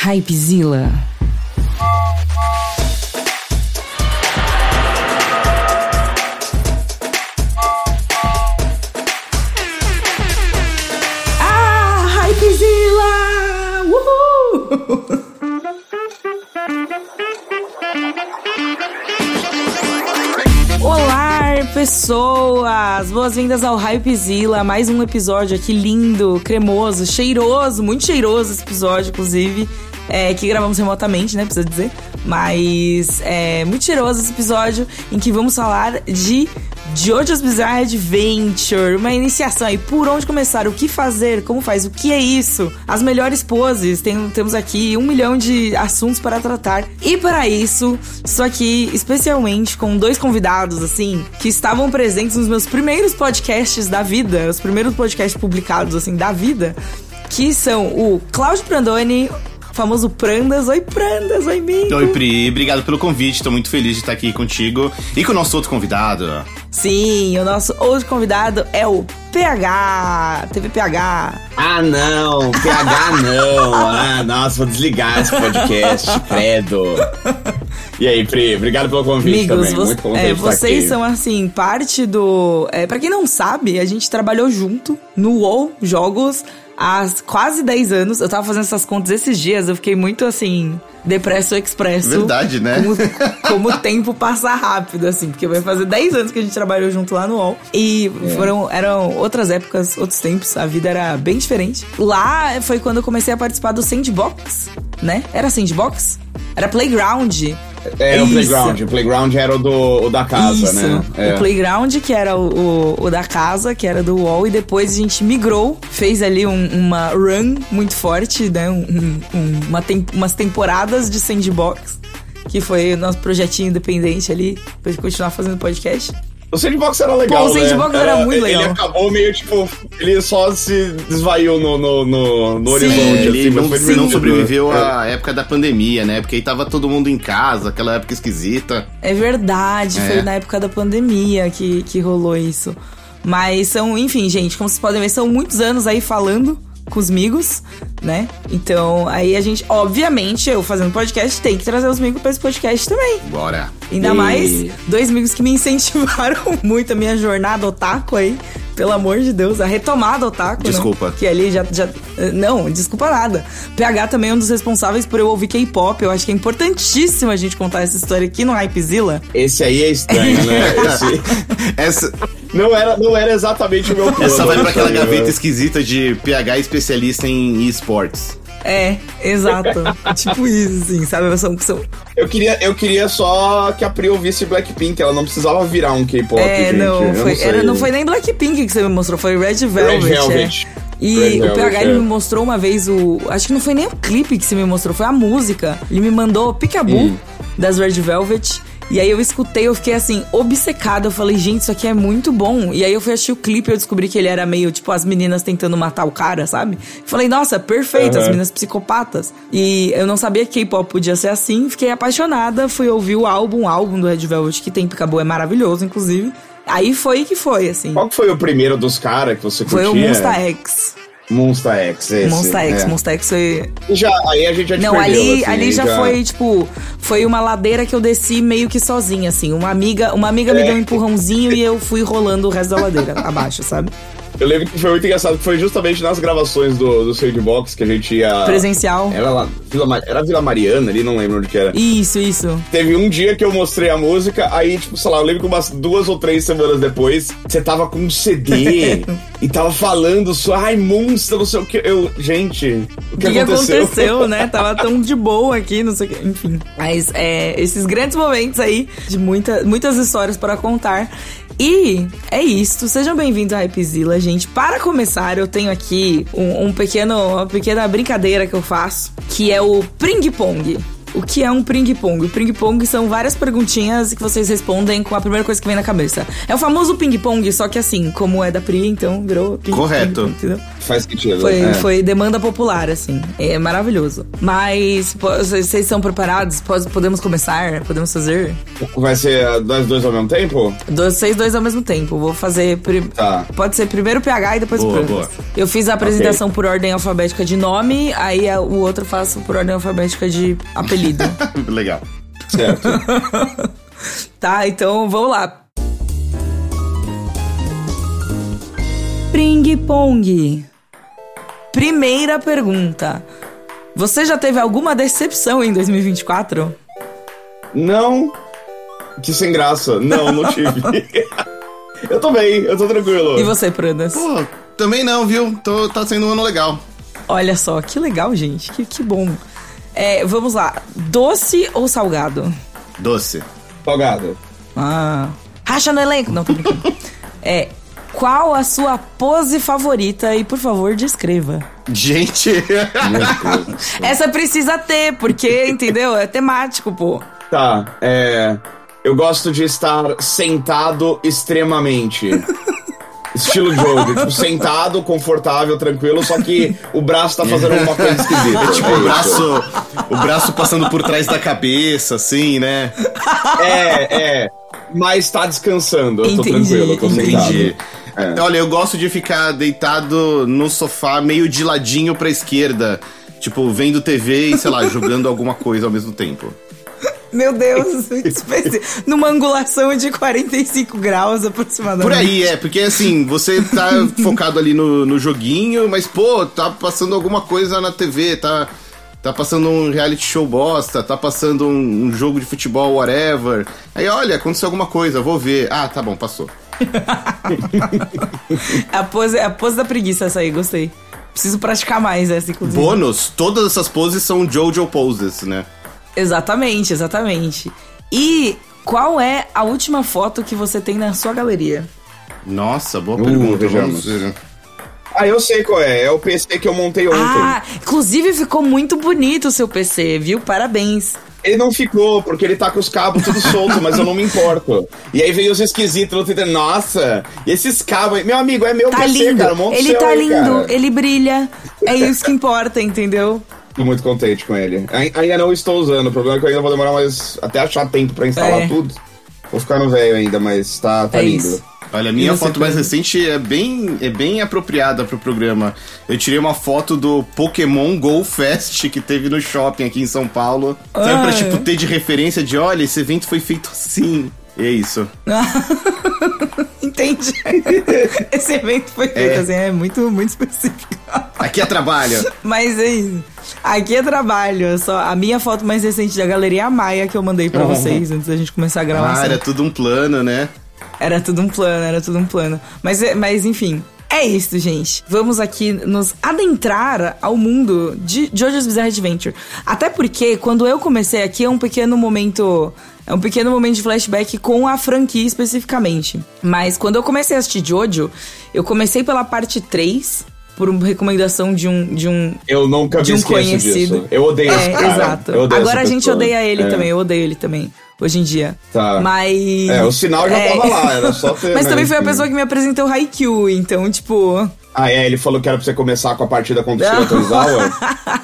Hypezilla. Hypezilla! Uhul! Olá, pessoas! Boas-vindas ao Hypezilla, mais um episódio aqui lindo, cremoso, cheiroso, muito cheiroso esse episódio, inclusive, que gravamos remotamente, né, precisa dizer, mas é muito cheiroso esse episódio em que vamos falar de JoJo's Bizarre Adventure, uma iniciação aí, por onde começar, o que fazer, como faz, o que é isso, as melhores poses, temos aqui 1 milhão de assuntos para tratar, e para isso, estou aqui especialmente com 2 convidados, assim, que estavam presentes nos meus primeiros podcasts da vida, os primeiros podcasts publicados, assim, da vida, que são o Cláudio Prandoni, famoso Prandas. Oi, Prandas. Oi, Mingo. Oi, Pri. Obrigado pelo convite. Tô muito feliz de estar aqui contigo e com o nosso outro convidado. Sim, o nosso outro convidado é o PH. TV PH. Ah, não. PH não. Ah, nossa, vou desligar esse podcast. Credo. E aí, Pri? Obrigado pelo convite. Amigos, também. Muito contente de estar vocês aqui. são, assim, parte do... pra quem não sabe, a gente trabalhou junto no WoW Jogos há quase 10 anos. Eu tava fazendo essas contas esses dias, eu fiquei muito, assim, depresso expresso. Verdade, né? Como o tempo passa rápido, assim, porque vai fazer 10 anos que a gente trabalhou junto lá no WoW. E eram outras épocas, outros tempos, a vida era bem diferente. Lá foi quando eu comecei a participar do Sandbox, né? Era Sandbox? Era Playground. Era o Playground. O Playground era o da casa, isso, né? O Playground, que era o da casa, que era do UOL, e depois a gente migrou, fez ali uma run muito forte, né? Umas temporadas de Sandbox, que foi o nosso projetinho independente ali, pra gente continuar fazendo podcast. O Sandbox era legal, o Sandbox era muito legal. Ele acabou meio, tipo, ele só se desvaiu no horizonte. Ele assim, não sobreviveu à época da pandemia, né? Porque aí tava todo mundo em casa, aquela época esquisita. É verdade, foi na época da pandemia que rolou isso. Mas são, enfim, gente, como vocês podem ver, são muitos anos aí falando com os amigos, né? Então, aí a gente, obviamente, eu fazendo podcast, tem que trazer os amigos pra esse podcast também. Bora! Ainda mais 2 amigos que me incentivaram muito a minha jornada otaku aí. Pelo amor de Deus, a retomada otaku. Desculpa. Não, que ali já... Não, desculpa nada. PH também é um dos responsáveis por eu ouvir K-pop. Eu acho que é importantíssimo a gente contar essa história aqui no Hypezilla. Esse aí é estranho, né? Essa... Não era exatamente o meu plano. Essa vai pra aquela gaveta esquisita de PH especialista em esportes. É, exato. Tipo isso, assim, sabe? Eu queria só que a Pri ouvisse Blackpink, ela não precisava virar um K-pop, gente. Não foi nem Blackpink que você me mostrou, foi Red Velvet. E o PH ele me mostrou uma vez acho que não foi nem o clipe que você me mostrou, foi a música. Ele me mandou Peekaboo das Red Velvet. E aí eu escutei, eu fiquei assim, obcecada. Eu falei, gente, isso aqui é muito bom. E aí eu fui assistir o clipe e eu descobri que ele era meio, tipo, as meninas tentando matar o cara, sabe? Falei, nossa, perfeito, as meninas psicopatas. E eu não sabia que K-pop podia ser assim. Fiquei apaixonada, fui ouvir o álbum do Red Velvet, que tem Peekaboo, é maravilhoso, inclusive. Aí foi que foi, assim. Qual que foi o primeiro dos caras que você curtia? Foi o Monsta X. Monsta X, esse. Monsta X foi... Aí a gente já te Não, perdeu, assim, ali já foi, tipo... Foi uma ladeira que eu desci meio que sozinha, assim. Uma amiga me deu um empurrãozinho e eu fui rolando o resto da ladeira abaixo, sabe? Eu lembro que foi muito engraçado, que foi justamente nas gravações do Sandbox que a gente ia... Presencial. Era lá, Vila Mariana ali, não lembro onde que era. Isso. Teve um dia que eu mostrei a música, aí, tipo, sei lá, eu lembro que umas 2 ou 3 semanas depois, você tava com um CD e tava falando só, Monster, não sei o que. Gente, o que aconteceu, né? Tava tão de boa aqui, não sei o que. Enfim. Mas esses grandes momentos aí, de muitas histórias para contar. E é isso, sejam bem-vindos ao Hypezilla, gente. Para começar, eu tenho aqui uma pequena brincadeira que eu faço, que é o Pring Pong. O que é um ping-pong? O ping-pong são várias perguntinhas que vocês respondem com a primeira coisa que vem na cabeça. É o famoso ping-pong, só que assim, como é da Pri, então virou ping-pong. Correto. Entendeu? Faz sentido. Foi demanda popular, assim. É maravilhoso. Mas, vocês estão preparados? Podemos começar? Podemos fazer? Vai ser nós dois ao mesmo tempo? Vocês dois ao mesmo tempo. Vou fazer... Tá. Pode ser primeiro o PH e depois o Prandas. Boa. Eu fiz a apresentação por ordem alfabética de nome, aí o outro eu faço por ordem alfabética de apelido. Legal. Certo. Tá, então vamos lá. Ping-pong. Primeira pergunta. Você já teve alguma decepção em 2024? Não. Que sem graça. Não tive. Eu tô bem, eu tô tranquilo. E você, Prandas? Pô, também não, viu? Tá sendo um ano legal. Olha só, que legal, gente. Que bom. Vamos lá. Doce ou salgado? Doce. Salgado. Racha no elenco. Não, tô brincando. Qual a sua pose favorita? E, por favor, descreva. Gente. Meu Deus. Essa precisa ter, porque, entendeu? É temático, pô. Tá, eu gosto de estar sentado extremamente. Estilo Jojo, tipo, sentado, confortável, tranquilo, só que o braço tá fazendo alguma coisa esquisita. É tipo o braço passando por trás da cabeça, assim, né? Mas tá descansando, eu tô Entendi, tranquilo, eu tô sentado. Entendi. Olha, eu gosto de ficar deitado no sofá, meio de ladinho pra esquerda. Tipo, vendo TV e, sei lá, jogando alguma coisa ao mesmo tempo. Meu Deus, numa angulação de 45 graus aproximadamente. Por aí, porque assim, você tá focado ali no joguinho, mas, pô, tá passando alguma coisa na TV, tá passando um reality show bosta, tá passando um jogo de futebol, whatever. Aí, olha, aconteceu alguma coisa, vou ver. Ah, tá bom, passou. a pose da preguiça essa aí, gostei. Preciso praticar mais essa, inclusive. Bônus, todas essas poses são Jojo poses, né? Exatamente. E qual é a última foto que você tem na sua galeria? Nossa, boa pergunta. Vejamos. Eu sei qual é. É o PC que eu montei ontem. Inclusive ficou muito bonito o seu PC, viu? Parabéns. Ele não ficou, porque ele tá com os cabos tudo solto, mas eu não me importo. E aí veio os esquisitos no Twitter, nossa, e esses cabos aí, meu amigo, é meu tá PC, lindo. cara, monta ele tá aí, lindo, cara. Ele brilha, é isso que importa, entendeu? Tô muito contente com ele. Ainda não estou usando, o problema é que eu ainda vou demorar mais, até achar tempo pra instalar tudo. Vou ficar no velho ainda, mas tá lindo. Isso. Olha, a minha foto mais recente é bem apropriada pro programa. Eu tirei uma foto do Pokémon Go Fest que teve no shopping aqui em São Paulo. Sabe, pra, tipo, ter de referência de, olha, esse evento foi feito assim. E é isso. Entendi. Esse evento foi feito assim, é muito, muito específico. Aqui é trabalho. Mas é isso. Aqui é trabalho. Só a minha foto mais recente da galeria é a Maia que eu mandei pra vocês antes da gente começar a gravação. Era tudo um plano, né? Era tudo um plano. Mas enfim, é isso, gente. Vamos aqui nos adentrar ao mundo de JoJo's Bizarre Adventure. Até porque, quando eu comecei aqui, é um pequeno momento de flashback com a franquia especificamente. Mas quando eu comecei a assistir JoJo, eu comecei pela parte 3... por uma recomendação de um eu nunca me esqueço conhecido. Disso. Eu odeio esse cara. Exato. Agora a gente odeia ele também, eu odeio ele também, hoje em dia. Tá. Mas... o sinal já tava lá, era só ter... Mas também foi a pessoa que me apresentou Haikyuu, então, tipo... ele falou que era pra você começar com a partida contra o Shiro Torizawa?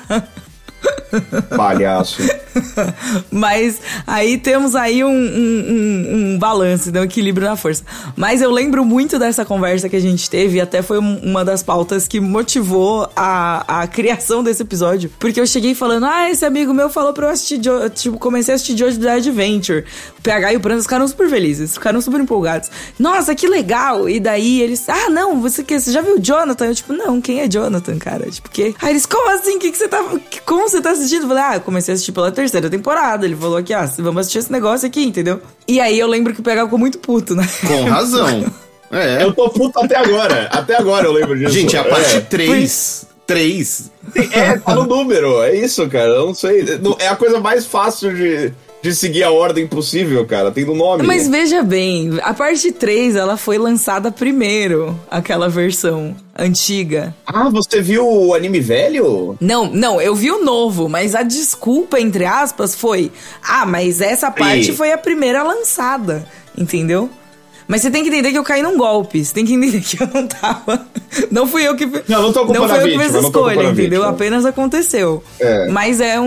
Palhaço. Mas aí temos aí um balanço, um equilíbrio na força. Mas eu lembro muito dessa conversa que a gente teve, e até foi uma das pautas que motivou a criação desse episódio. Porque eu cheguei falando, esse amigo meu falou pra eu assistir, comecei a assistir JoJo's Bizarre Adventure. O PH e o Prandas ficaram super felizes, ficaram super empolgados. Nossa, que legal! E daí eles, não, você já viu o Jonathan? Eu, tipo, não, quem é Jonathan, cara? Tipo, que? Aí eles, como assim? Como você tá assistindo? Eu falei, eu comecei a assistir pela 3ª temporada. Ele falou que, vamos assistir esse negócio aqui, entendeu? E aí eu lembro que o PH ficou muito puto, né? Com razão. Eu tô puto até agora. Até agora eu lembro disso. Gente, a parte 3... tá no número. É isso, cara. Eu não sei. É a coisa mais fácil de seguir a ordem possível, cara. Tem no nome. Mas veja bem, a parte 3, ela foi lançada primeiro, aquela versão antiga. Ah, você viu o anime velho? Não, eu vi o novo, mas a desculpa, entre aspas, foi... mas essa parte foi a primeira lançada, entendeu? Mas você tem que entender que eu caí num golpe. Você tem que entender que eu não tava... Não fui eu que... Não tô culpando a vítima. Não foi eu que fiz a escolha, entendeu? Apenas aconteceu. Mas é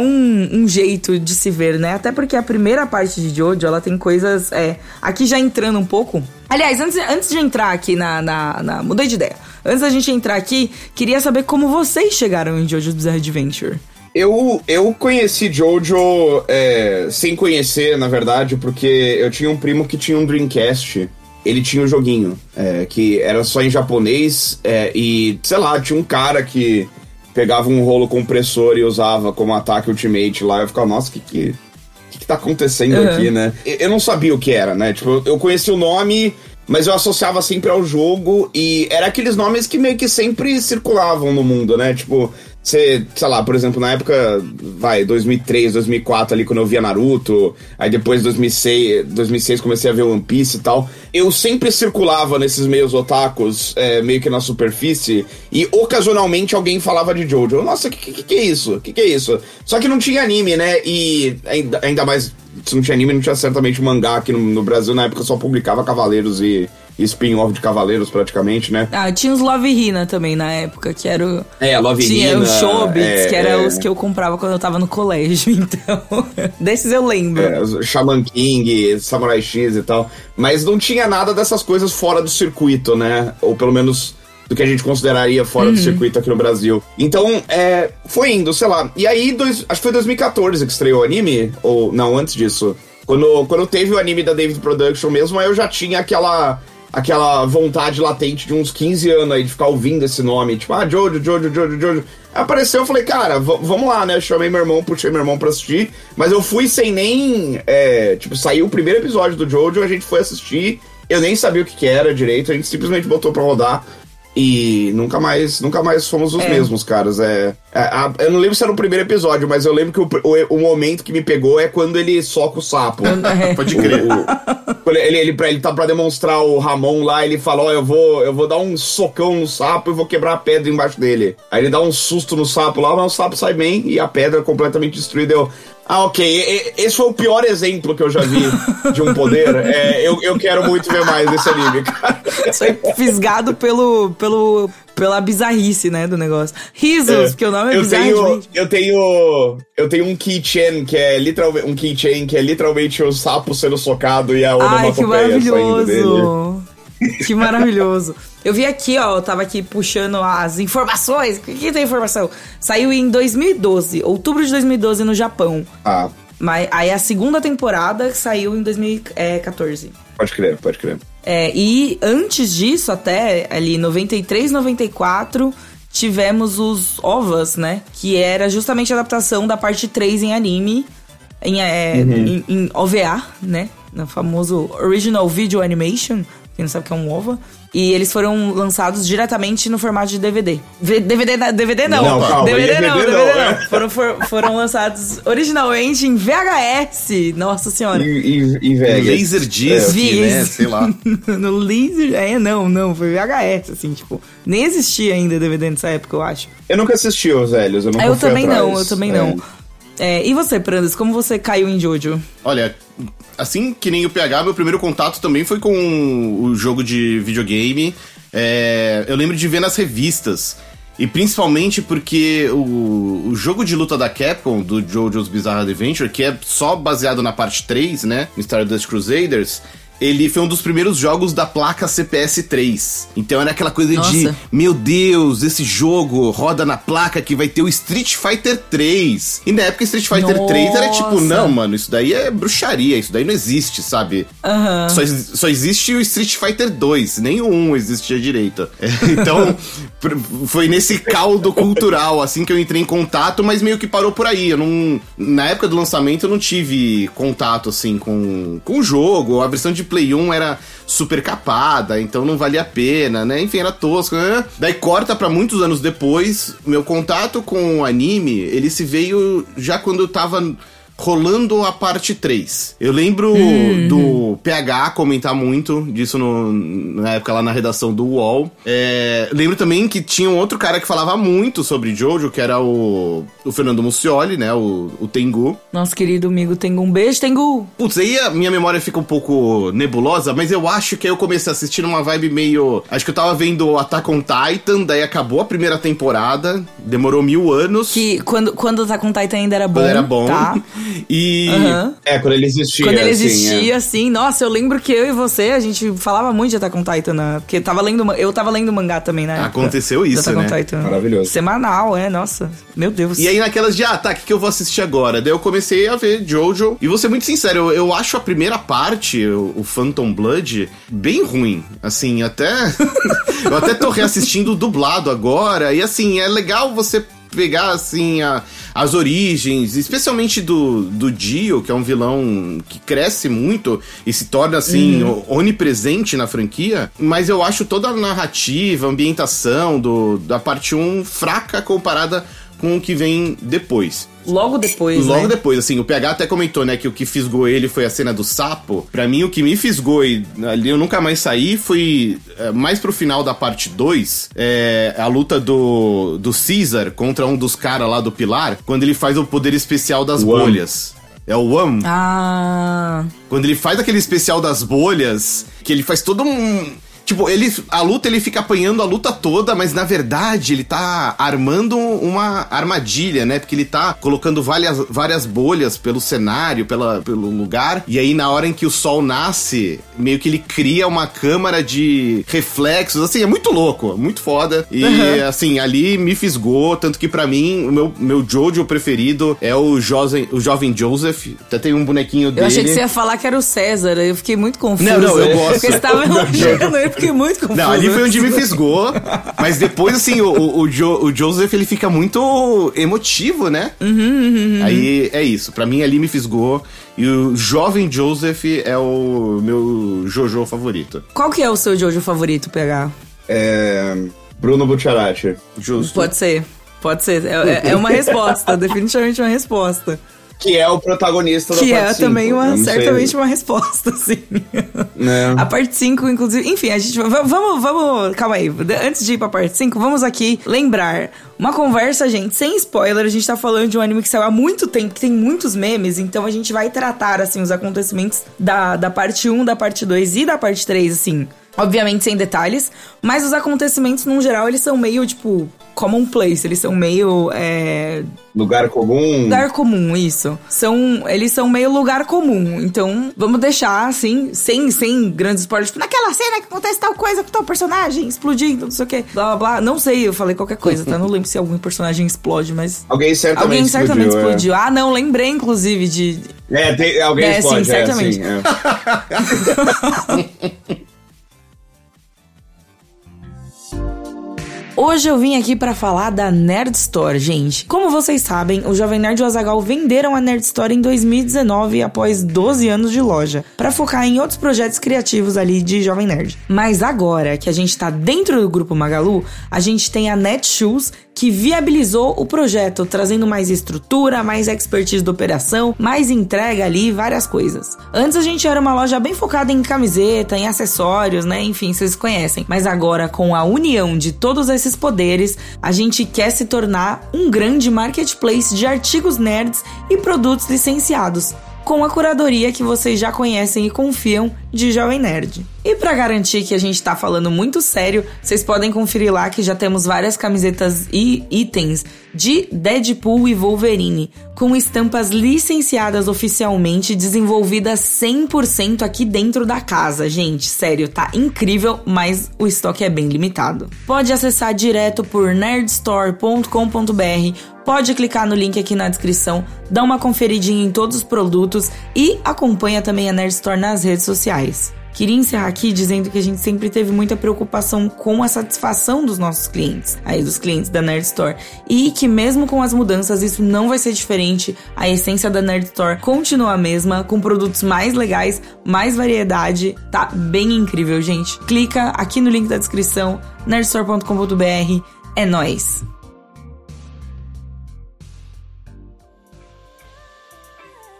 um jeito de se ver, né? Até porque a primeira parte de Jojo, ela tem coisas... Aqui já entrando um pouco... Aliás, antes de entrar aqui mudei de ideia. Antes da gente entrar aqui, queria saber como vocês chegaram em Jojo's Bizarre Adventure. Eu conheci Jojo sem conhecer, na verdade, porque eu tinha um primo que tinha um Dreamcast. Ele tinha um joguinho, que era só em japonês, e, sei lá, tinha um cara que pegava um rolo compressor e usava como ataque Ultimate lá. Eu ficava, nossa, o que tá acontecendo aqui, né? Eu não sabia o que era, né? Tipo, eu conhecia o nome, mas eu associava sempre ao jogo, e era aqueles nomes que meio que sempre circulavam no mundo, né? Tipo... sei lá, por exemplo, na época, 2003, 2004 ali, quando eu via Naruto, aí depois 2006 comecei a ver One Piece e tal, eu sempre circulava nesses meios otakus, meio que na superfície, e ocasionalmente alguém falava de Jojo. Nossa, que é isso? Que é isso? Só que não tinha anime, né? E ainda mais, se não tinha anime, não tinha certamente mangá aqui no Brasil, na época só publicava Cavaleiros e spin-off de Cavaleiros, praticamente, né? Tinha os Love Hina também na época, que era o... Love Hina. Tinha os Shobits, que eram os que eu comprava quando eu tava no colégio, então... Desses eu lembro. Shaman King, Samurai X e tal. Mas não tinha nada dessas coisas fora do circuito, né? Ou pelo menos do que a gente consideraria fora do circuito aqui no Brasil. Então, foi indo, sei lá. E aí, acho que foi 2014 que estreou o anime, ou não, antes disso. Quando teve o anime da David Production mesmo, aí eu já tinha aquela vontade latente de uns 15 anos aí de ficar ouvindo esse nome, tipo, Jojo. Aí apareceu, eu falei, cara, vamos lá, né? Eu chamei meu irmão, puxei meu irmão pra assistir, mas eu fui sem nem, saiu o primeiro episódio do Jojo, a gente foi assistir, eu nem sabia o que era direito, a gente simplesmente botou pra rodar. E nunca mais fomos os mesmos, caras. Eu não lembro se era o primeiro episódio, mas eu lembro que o momento que me pegou é quando ele soca o sapo. Pode crer. Ele tá pra demonstrar o Ramon lá, ele fala, eu vou dar um socão no sapo e vou quebrar a pedra embaixo dele. Aí ele dá um susto no sapo lá, mas o sapo sai bem e a pedra é completamente destruída. Ok, esse foi o pior exemplo que eu já vi de um poder. Eu quero muito ver mais desse anime, cara. Foi fisgado pela bizarrice, né, do negócio. Risos, porque o nome é bizarro. Eu tenho um keychain que é literalmente o sapo sendo socado e a onomatopeia saindo dele. Que maravilhoso. Eu vi aqui, eu tava aqui puxando as informações. O que tem informação? Saiu em 2012, outubro de 2012 no Japão. Mas aí a segunda temporada saiu em 2014. Pode crer. E antes disso, até ali 93, 94, tivemos os OVAs, né? Que era justamente a adaptação da parte 3 em anime, em OVA, né? No famoso Original Video Animation. Quem não sabe o que é um OVA. E eles foram lançados diretamente no formato de DVD. DVD não. DVD não. Foram lançados originalmente em VHS. Nossa senhora. Em Laserdisc, né? Sei lá. No Laser... Não. Foi VHS, assim, tipo... Nem existia ainda DVD nessa época, eu acho. Eu nunca assisti os velhos. Eu também não. E você, Prandas, como você caiu em Jojo? Olha, assim que nem o PH, meu primeiro contato também foi com o jogo de videogame. Eu lembro de ver nas revistas. E principalmente porque o jogo de luta da Capcom, do JoJo's Bizarre Adventure, que é só baseado na parte 3, né? No Stardust Crusaders... Ele foi um dos primeiros jogos da placa CPS 3. Então era aquela coisa de, meu Deus, esse jogo roda na placa que vai ter o Street Fighter 3. E na época Street Fighter 3 era tipo, não, mano, isso daí é bruxaria, isso daí não existe, sabe? Só existe o Street Fighter 2, nem o 1 existia direito. Então, foi nesse caldo cultural, assim, que eu entrei em contato, mas meio que parou por aí. Na época do lançamento eu não tive contato, assim, com o jogo. A versão de Play 1 era super capada, então não valia a pena, né? Enfim, era tosco, né? Daí corta pra muitos anos depois, meu contato com o anime, ele se veio já quando eu tava rolando a parte 3. Eu lembro do PH comentar muito disso na época lá na redação do UOL. Lembro também que tinha um outro cara que falava muito sobre Jojo, que era o Fernando Muccioli, né? O Tengu. Nosso querido amigo Tengu. Um beijo, Tengu! Putz, aí a minha memória fica um pouco nebulosa, mas eu acho que aí eu comecei a assistir numa vibe meio... Acho que eu tava vendo Attack on Titan, daí acabou a primeira temporada, demorou 1000 anos. Que quando o Attack on Titan ainda era bom. Era bom. Tá? E... quando ele existia. Quando ele existia, assim. Nossa, eu lembro que eu e você, a gente falava muito de Attack on Titan, né? Porque eu tava lendo mangá também, né? Aconteceu isso, Attack né? on Titan. Maravilhoso. Semanal, nossa. Meu Deus. E aí naquelas de, tá, o que eu vou assistir agora? Daí eu comecei a ver Jojo. E vou ser muito sincero, eu acho a primeira parte, o Phantom Blood, bem ruim. Assim, até... eu até tô reassistindo o dublado agora. E assim, é legal você pegar, assim, as origens, especialmente do Dio, que é um vilão que cresce muito e se torna, assim, onipresente na franquia, mas eu acho toda a narrativa, a ambientação da parte 1 fraca comparada com o que vem depois. Logo depois, assim, o PH até comentou, né, que o que fisgou ele foi a cena do sapo. Pra mim, o que me fisgou e ali eu nunca mais saí foi mais pro final da parte 2, a luta do Caesar contra um dos caras lá do Pilar, quando ele faz o poder especial das bolhas. É o One. Ah. Quando ele faz aquele especial das bolhas, que ele faz todo um... Tipo, a luta, ele fica apanhando a luta toda, mas na verdade ele tá armando uma armadilha, né? Porque ele tá colocando várias bolhas pelo cenário, pelo lugar. E aí, na hora em que o sol nasce, meio que ele cria uma câmara de reflexos. Assim, é muito louco, muito foda. E, assim, ali me fisgou. Tanto que pra mim, o meu Jojo preferido é o Jovem Joseph. Até tem um bonequinho dele. Eu achei que você ia falar que era o César. Eu fiquei muito confusa. Não, eu gosto. Porque você tava elogiando ele. Fiquei muito confuso. Não, ali foi onde me fisgou. Mas depois, assim, o Joseph, ele fica muito emotivo, né? Aí é isso. Pra mim, ali me fisgou. E o Jovem Joseph é o meu Jojo favorito. Qual que é o seu Jojo favorito, PH? Bruno Bucciarati. Justo. Pode ser. É uma resposta. Definitivamente uma resposta. Que é o protagonista da parte 5. Que é também certamente uma resposta, sim. A parte 5, inclusive... Enfim, a gente... Vamos... Calma aí. Antes de ir pra parte 5, vamos aqui lembrar... Uma conversa, gente, sem spoiler. A gente tá falando de um anime que saiu há muito tempo, que tem muitos memes. Então a gente vai tratar, assim, os acontecimentos da parte 1, da parte 2 e da parte 3, assim... Obviamente sem detalhes, mas os acontecimentos, no geral, eles são meio, tipo, commonplace. Eles são meio, Lugar comum? Lugar comum, isso. Eles são meio lugar comum. Então, vamos deixar, assim, sem grandes spoilers. Tipo, naquela cena que acontece tal coisa com tal personagem explodindo, não sei o quê. Blá, blá, blá. Não sei, eu falei qualquer coisa, tá? Não lembro se algum personagem explode, mas... Alguém certamente explodiu. Ah, não, lembrei, inclusive, de... Alguém explode, sim, certamente. Sim. Hoje eu vim aqui pra falar da Nerd Store, gente. Como vocês sabem, o Jovem Nerd e o Azaghal venderam a Nerd Store em 2019 após 12 anos de loja, pra focar em outros projetos criativos ali de Jovem Nerd. Mas agora que a gente tá dentro do Grupo Magalu, a gente tem a Netshoes, que viabilizou o projeto, trazendo mais estrutura, mais expertise da operação, mais entrega ali, várias coisas. Antes a gente era uma loja bem focada em camiseta, em acessórios, né? Enfim, vocês conhecem. Mas agora, com a união de todos esses poderes, a gente quer se tornar um grande marketplace de artigos nerds e produtos licenciados, com a curadoria que vocês já conhecem e confiam de Jovem Nerd. E pra garantir que a gente tá falando muito sério, vocês podem conferir lá que já temos várias camisetas e itens de Deadpool e Wolverine, com estampas licenciadas oficialmente, desenvolvidas 100% aqui dentro da casa. Gente, sério, tá incrível, mas o estoque é bem limitado. Pode acessar direto por nerdstore.com.br, pode clicar no link aqui na descrição, dá uma conferidinha em todos os produtos e acompanha também a Nerd Store nas redes sociais. Queria encerrar aqui dizendo que a gente sempre teve muita preocupação com a satisfação dos nossos clientes, aí dos clientes da Nerd Store, e que mesmo com as mudanças isso não vai ser diferente. A essência da Nerd Store continua a mesma, com produtos mais legais, mais variedade, tá bem incrível, gente. Clica aqui no link da descrição, nerdstore.com.br, é nóis!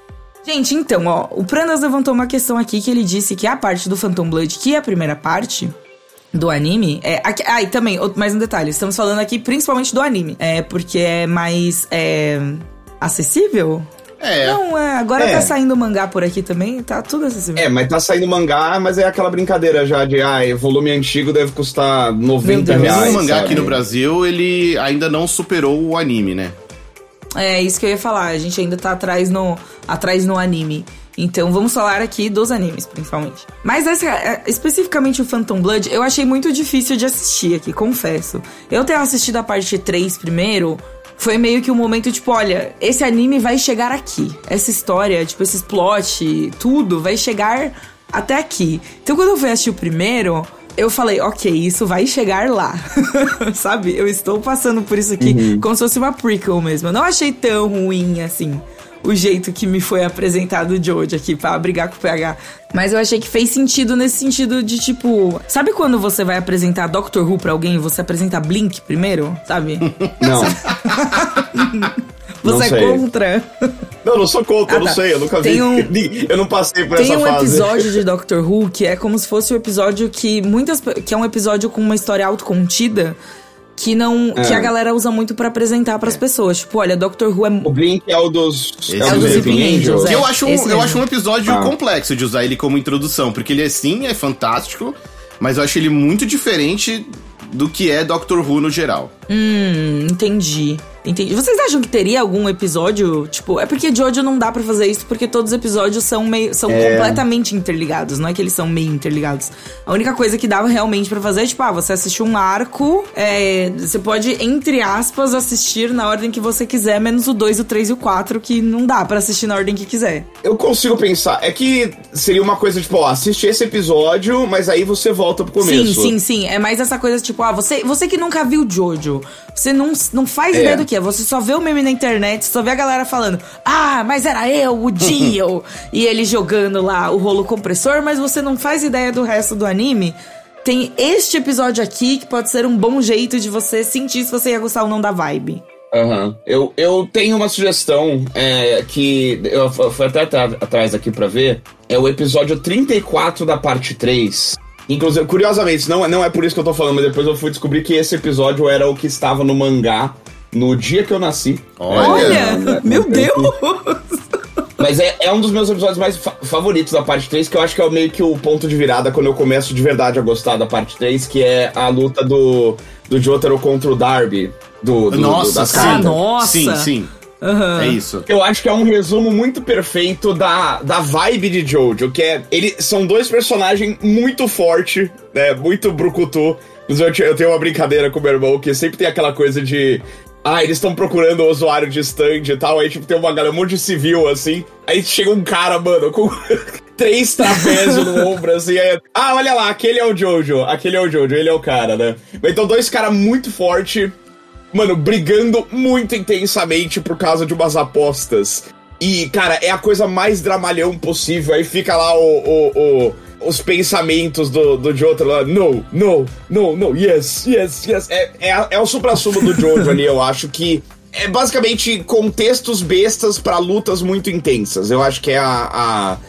Gente, então, ó, o Prandas levantou uma questão aqui que ele disse que a parte do Phantom Blood, que é a primeira parte do anime, e também, mais um detalhe, estamos falando aqui principalmente do anime, porque é mais acessível? Não, agora tá saindo mangá por aqui também, tá tudo acessível. Mas tá saindo mangá, mas é aquela brincadeira já de, volume antigo deve custar R$90. O mangá aqui no Brasil, ele ainda não superou o anime, né? É isso que eu ia falar, a gente ainda tá atrás no anime. Então vamos falar aqui dos animes, principalmente. Mas especificamente o Phantom Blood, eu achei muito difícil de assistir aqui, confesso. Eu ter assistido a parte 3 primeiro, foi meio que um momento, tipo, olha, esse anime vai chegar aqui. Essa história, tipo, esses plot, tudo vai chegar até aqui. Então quando eu fui assistir o primeiro, eu falei, ok, isso vai chegar lá. Sabe? Eu estou passando por isso aqui como se fosse uma prequel mesmo. Eu não achei tão ruim assim o jeito que me foi apresentado o Jojo aqui pra brigar com o PH. Mas eu achei que fez sentido nesse sentido de, tipo... Sabe quando você vai apresentar Doctor Who pra alguém e você apresenta Blink primeiro? Sabe? Não. Você é contra? Não sou contra, eu não sei, eu nunca vi. Eu não passei por essa fase. Tem um episódio de Doctor Who que é como se fosse um episódio que é um episódio com uma história autocontida que a galera usa muito pra apresentar pras pessoas. Tipo, olha, Doctor Who é... O Blink é o dos Sleeping Angels. Eu acho um episódio complexo de usar ele como introdução, porque ele é fantástico, mas eu acho ele muito diferente do que é Doctor Who no geral. Entendi. Vocês acham que teria algum episódio, tipo... É porque Jojo não dá pra fazer isso, porque todos os episódios são completamente interligados. Não é que eles são meio interligados. A única coisa que dava realmente pra fazer é, tipo... você assistiu um arco... você pode, entre aspas, assistir na ordem que você quiser, menos o 2, o 3 e o 4, que não dá pra assistir na ordem que quiser. Eu consigo pensar... É que seria uma coisa, tipo... assiste esse episódio, mas aí você volta pro começo. Sim. É mais essa coisa, tipo... você que nunca viu Jojo... Você não faz ideia do que é. Você só vê o meme na internet, só vê a galera falando... mas era eu, o Dio! E ele jogando lá o rolo compressor, mas você não faz ideia do resto do anime. Tem este episódio aqui que pode ser um bom jeito de você sentir se você ia gostar ou não da vibe. Eu tenho uma sugestão que eu fui até atrás aqui pra ver. É o episódio 34 da parte 3... Inclusive, curiosamente, não é por isso que eu tô falando, mas depois eu fui descobrir que esse episódio era o que estava no mangá no dia que eu nasci. Olha! Meu Deus! Mas é um dos meus episódios mais favoritos da parte 3, que eu acho que é meio que o ponto de virada quando eu começo de verdade a gostar da parte 3, que é a luta do Jotaro contra o Darby. Das cartas. Nossa! Sim. É isso. Eu acho que é um resumo muito perfeito da vibe de Jojo, que são dois personagens muito fortes, né, muito brucutu. Eu tenho uma brincadeira com o meu irmão, que sempre tem aquela coisa de... eles estão procurando o usuário de stand e tal, aí tipo tem uma galera, um monte de civil, assim, aí chega um cara, mano, com 3 trapézios no ombro, assim, aí... olha lá, aquele é o Jojo, ele é o cara, né? Então 2 caras muito fortes, mano, brigando muito intensamente por causa de umas apostas. E, cara, é a coisa mais dramalhão possível. Aí fica lá os pensamentos do Jotaro lá. No, yes. É o supra-sumo do Jojo ali, eu acho que... É basicamente contextos bestas pra lutas muito intensas. Eu acho que é a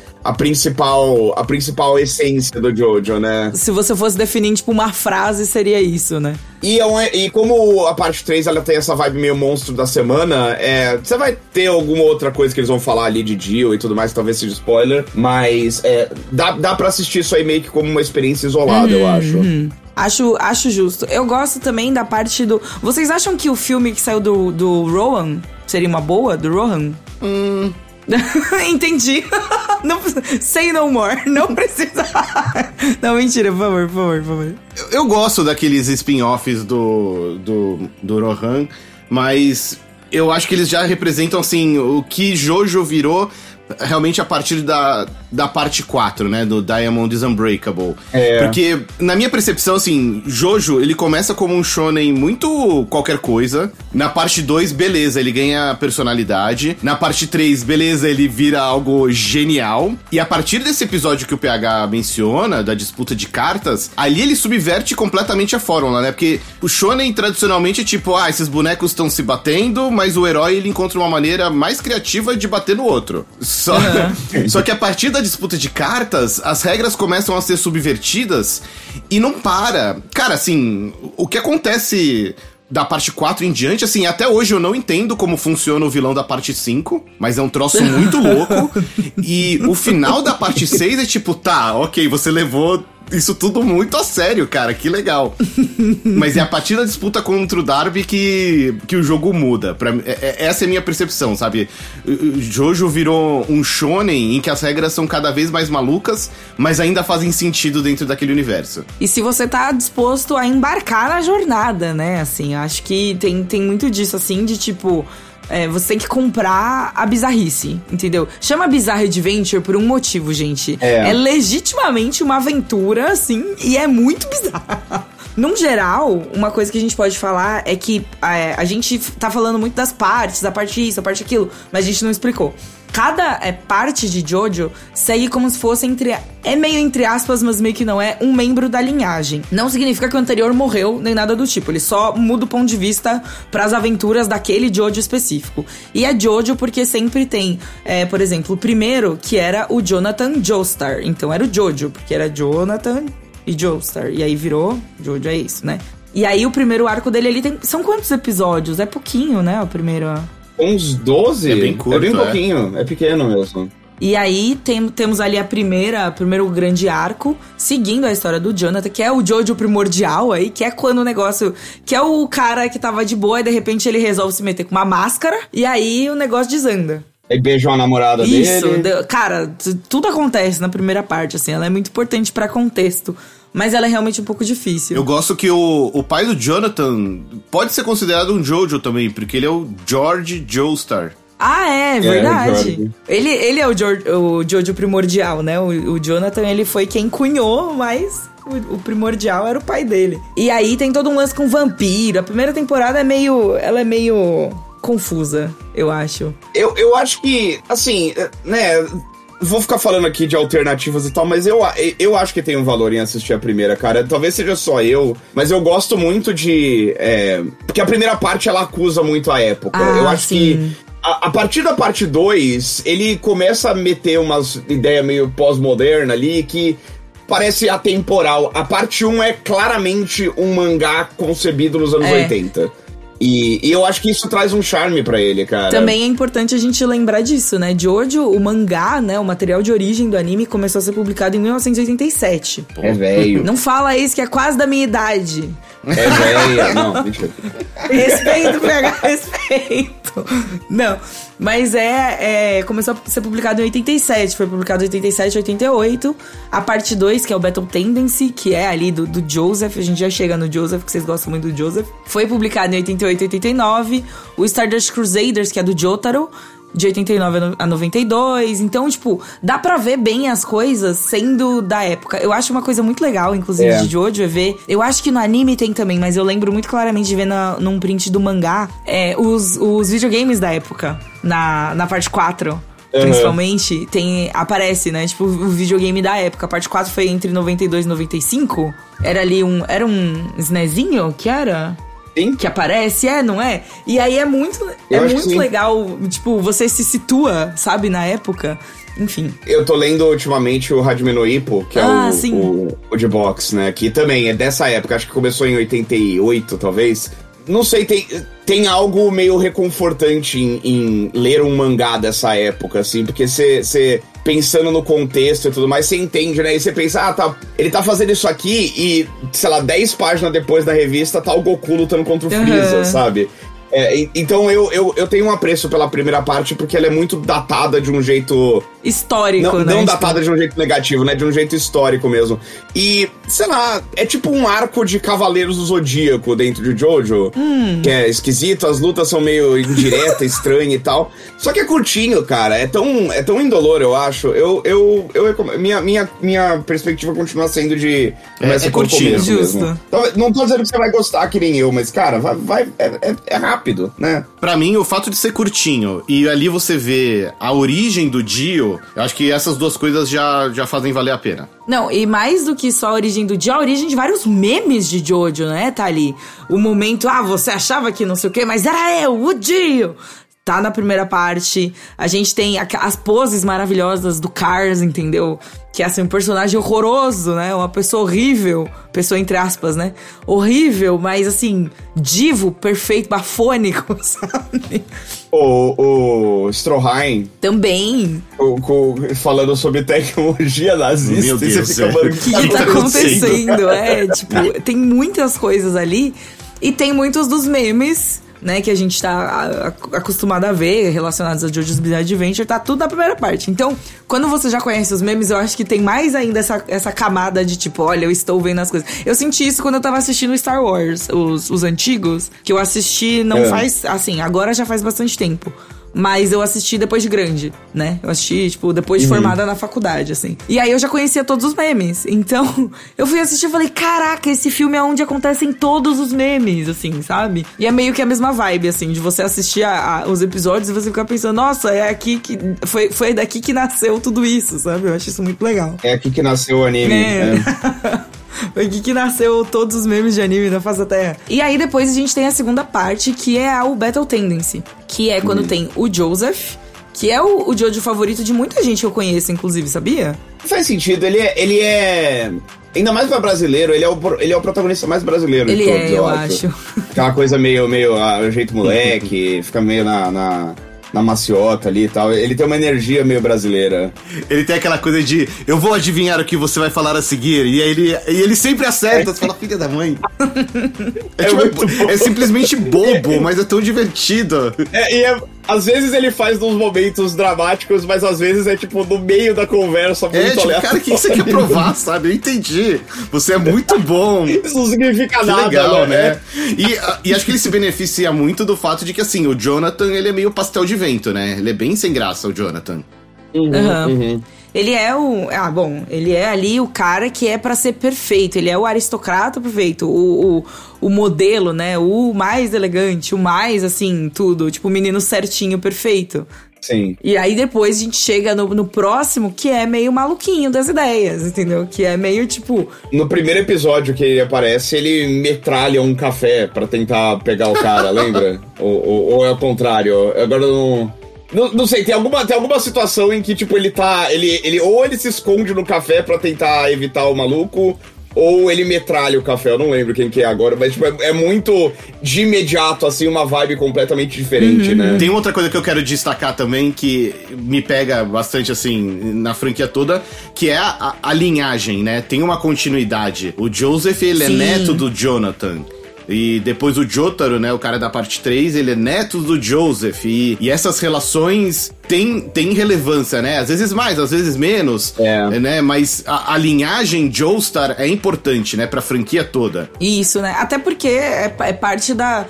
principal essência do Jojo, né? Se você fosse definir, tipo, uma frase, seria isso, né? E como a parte 3, ela tem essa vibe meio monstro da semana, você vai ter alguma outra coisa que eles vão falar ali de Dio e tudo mais, talvez seja spoiler, mas dá pra assistir isso aí meio que como uma experiência isolada, eu acho. Acho justo. Eu gosto também da parte do... Vocês acham que o filme que saiu do Rohan seria uma boa? Do Rohan? Entendi. Não, say no more. Não precisa. Não, mentira, por favor. Eu gosto daqueles spin-offs do Rohan, mas eu acho que eles já representam, assim, o que Jojo virou realmente a partir da parte 4, né, do Diamond is Unbreakable. Porque, na minha percepção, assim, Jojo, ele começa como um shonen muito qualquer coisa. Na parte 2, beleza, ele ganha personalidade. Na parte 3, beleza, ele vira algo genial. E a partir desse episódio que o PH menciona, da disputa de cartas, ali ele subverte completamente a fórmula, né? Porque o shonen, tradicionalmente, é tipo, esses bonecos estão se batendo, mas o herói, ele encontra uma maneira mais criativa de bater no outro. Só que a partir da disputa de cartas, as regras começam a ser subvertidas e não para. Cara, assim, o que acontece da parte 4 em diante, assim, até hoje eu não entendo como funciona o vilão da parte 5, mas é um troço muito louco. E o final da parte 6 é tipo, tá, ok, você levou isso tudo muito a sério, cara, que legal. Mas é a partir da disputa contra o Darby que o jogo muda. Essa é a minha percepção, sabe? Jojo virou um shonen em que as regras são cada vez mais malucas, mas ainda fazem sentido dentro daquele universo. E se você tá disposto a embarcar na jornada, né? Assim, acho que tem muito disso, assim, de tipo... você tem que comprar a bizarrice, entendeu? Chama Bizarre Adventure por um motivo, gente. É legitimamente uma aventura, assim, e é muito bizarra. Num geral, uma coisa que a gente pode falar é que a gente tá falando muito das partes, a parte isso, a parte aquilo, mas a gente não explicou. Cada parte de Jojo segue como se fosse meio entre aspas, mas meio que não é, um membro da linhagem. Não significa que o anterior morreu, nem nada do tipo. Ele só muda o ponto de vista pras aventuras daquele Jojo específico. E é Jojo porque sempre tem, por exemplo, o primeiro, que era o Jonathan Joestar. Então era o Jojo, porque era Jonathan e Joestar. E aí virou Jojo, é isso, né? E aí o primeiro arco dele, ele tem... São quantos episódios? É pouquinho, né? O primeiro... Uns 12? É bem curto, bem pouquinho, é pequeno mesmo. E aí temos ali o primeiro grande arco, seguindo a história do Jonathan, que é o Jojo primordial aí, que é quando o negócio... Que é o cara que tava de boa e de repente ele resolve se meter com uma máscara, e aí o negócio desanda. Aí beijou a namorada dele. Isso, cara, tudo acontece na primeira parte, assim, ela é muito importante pra contexto. Mas ela é realmente um pouco difícil. Eu gosto que o pai do Jonathan pode ser considerado um Jojo também, porque ele é o George Joestar. Ah, é verdade. Ele é o Jojo primordial, né? O Jonathan, ele foi quem cunhou, mas o primordial era o pai dele. E aí tem todo um lance com vampiro. A primeira temporada ela é meio confusa, eu acho. Eu acho que, assim, né... Vou ficar falando aqui de alternativas e tal, mas eu acho que tem um valor em assistir a primeira, cara. Talvez seja só eu, mas eu gosto muito de... porque a primeira parte, ela acusa muito a época. Eu acho que a partir da parte 2, ele começa a meter umas ideias meio pós-moderna ali que parece atemporal. A parte 1 é claramente um mangá concebido nos anos 80. E eu acho que isso traz um charme pra ele, cara. Também é importante a gente lembrar disso, né? Jojo, o mangá, né? O material de origem do anime começou a ser publicado em 1987. É velho. Não fala isso, que é quase da minha idade. É velho. Não, deixa eu... Respeito, PH, respeito. Não, mas começou a ser publicado em 87. Foi publicado em 87, 88. A parte 2, que é o Battle Tendency, que é ali do Joseph. A gente já chega no Joseph, que vocês gostam muito do Joseph. Foi publicado em 88, 89. O Stardust Crusaders, que é do Jotaro, de 89 a 92. Então, tipo, dá pra ver bem as coisas sendo da época. Eu acho uma coisa muito legal, inclusive, de Jojo, é ver... Eu acho que no anime tem também, mas eu lembro muito claramente de ver num print do mangá os videogames da época, na parte 4. Principalmente, aparece, né? Tipo, o videogame da época. A parte 4 foi entre 92 e 95. Era ali Era um SNESinho? Que era... Que aparece, não é? E aí é muito legal, tipo, você se situa, sabe, na época. Enfim. Eu tô lendo ultimamente o Hajime no Ippo, que é o de boxe, né? Que também é dessa época, acho que começou em 88, talvez. Não sei, tem algo meio reconfortante em ler um mangá dessa época, assim, porque você pensando no contexto e tudo mais, você entende, né? E você pensa, ele tá fazendo isso aqui e, sei lá, 10 páginas depois da revista tá o Goku lutando contra o Freeza, sabe? Então eu tenho um apreço pela primeira parte porque ela é muito datada de um jeito... histórico, né? Não datada de um jeito negativo, né? De um jeito histórico mesmo. E, sei lá, é tipo um arco de Cavaleiros do Zodíaco dentro de Jojo, que é esquisito, as lutas são meio indireta, estranha e tal. Só que é curtinho, cara. É tão indolor, eu acho. Eu recomendo. Minha perspectiva continua sendo de... É curtinho, justo. Mesmo. Então, não tô dizendo que você vai gostar que nem eu, mas, cara, é rápido, né? Pra mim, o fato de ser curtinho e ali você vê a origem do Dio, eu acho que essas duas coisas já fazem valer a pena. Não, e mais do que só a origem do Dio, a origem de vários memes de Jojo, né? Tá ali o momento, você achava que não sei o quê, mas era eu, o Dio. tá na primeira parte. A gente tem as poses maravilhosas do Cars, entendeu? Que é assim, um personagem horroroso, né? Uma pessoa horrível. Pessoa entre aspas, né? Horrível, mas assim, divo, perfeito, bafônico, sabe? O Stroheim. Também. Falando sobre tecnologia nazista. Meu Deus, O que tá acontecendo? Tipo, tem muitas coisas ali. E tem muitos dos memes, né, que a gente tá acostumado a ver relacionados a JoJo's Bizarre Adventure, tá tudo na primeira parte. Então, quando você já conhece os memes, eu acho que tem mais ainda essa camada de tipo, olha, eu estou vendo as coisas. Eu senti isso quando eu tava assistindo Star Wars, os antigos, que eu assisti não faz, assim, agora já faz bastante tempo. Mas eu assisti depois de grande, né? Eu assisti, tipo, depois de formada na faculdade, assim. E aí eu já conhecia todos os memes. Então, eu fui assistir e falei, caraca, esse filme é onde acontecem todos os memes, assim, sabe? E é meio que a mesma vibe, assim, de você assistir os episódios e você ficar pensando, nossa, é aqui que... Foi daqui que nasceu tudo isso, sabe? Eu acho isso muito legal. É aqui que nasceu o anime. Foi aqui que nasceu todos os memes de anime da face da Terra. E aí depois a gente tem a segunda parte, que é o Battle Tendency. Que é quando tem o Joseph, que é o Jojo favorito de muita gente que eu conheço, inclusive, sabia? Faz sentido, ele é... Ainda mais pra brasileiro, ele é o protagonista mais brasileiro de todos, eu acho. Aquela coisa meio jeito moleque, fica meio na maciota ali e tal. Ele tem uma energia meio brasileira. Ele tem aquela coisa de, eu vou adivinhar o que você vai falar a seguir. E aí ele sempre acerta. Você fala, filha da mãe. É simplesmente bobo, mas é tão divertido. Às vezes ele faz uns momentos dramáticos, mas às vezes é tipo no meio da conversa muito aleatório. Cara, o que você quer provar, sabe? Eu entendi. Você é muito bom. Isso não significa nada, legal, né? E acho que ele se beneficia muito do fato de que, assim, o Jonathan, ele é meio pastel de vento, né? Ele é bem sem graça, o Jonathan. Uhum. Ele é ele é ali o cara que é pra ser perfeito. Ele é o aristocrata perfeito, o modelo, né? O mais elegante, o mais, assim, tudo. Tipo, o menino certinho, perfeito. Sim. E aí depois a gente chega no próximo, que é meio maluquinho das ideias, entendeu? Que é meio, tipo... No primeiro episódio que ele aparece, ele metralha um café pra tentar pegar o cara, lembra? Ou é o contrário? Agora não sei, tem alguma situação em que, tipo, ou ele se esconde no café pra tentar evitar o maluco, ou ele metralha o café, eu não lembro quem que é agora, mas, tipo, é muito de imediato, assim, uma vibe completamente diferente, né? Tem outra coisa que eu quero destacar também, que me pega bastante, assim, na franquia toda, que é a linhagem, né? Tem uma continuidade. O Joseph, ele é neto do Jonathan. E depois o Jotaro, né, o cara da parte 3, ele é neto do Joseph. E essas relações têm relevância, né? Às vezes mais, às vezes menos. Né? Mas a linhagem Joestar é importante, né? Pra franquia toda. Isso, né? Até porque é parte da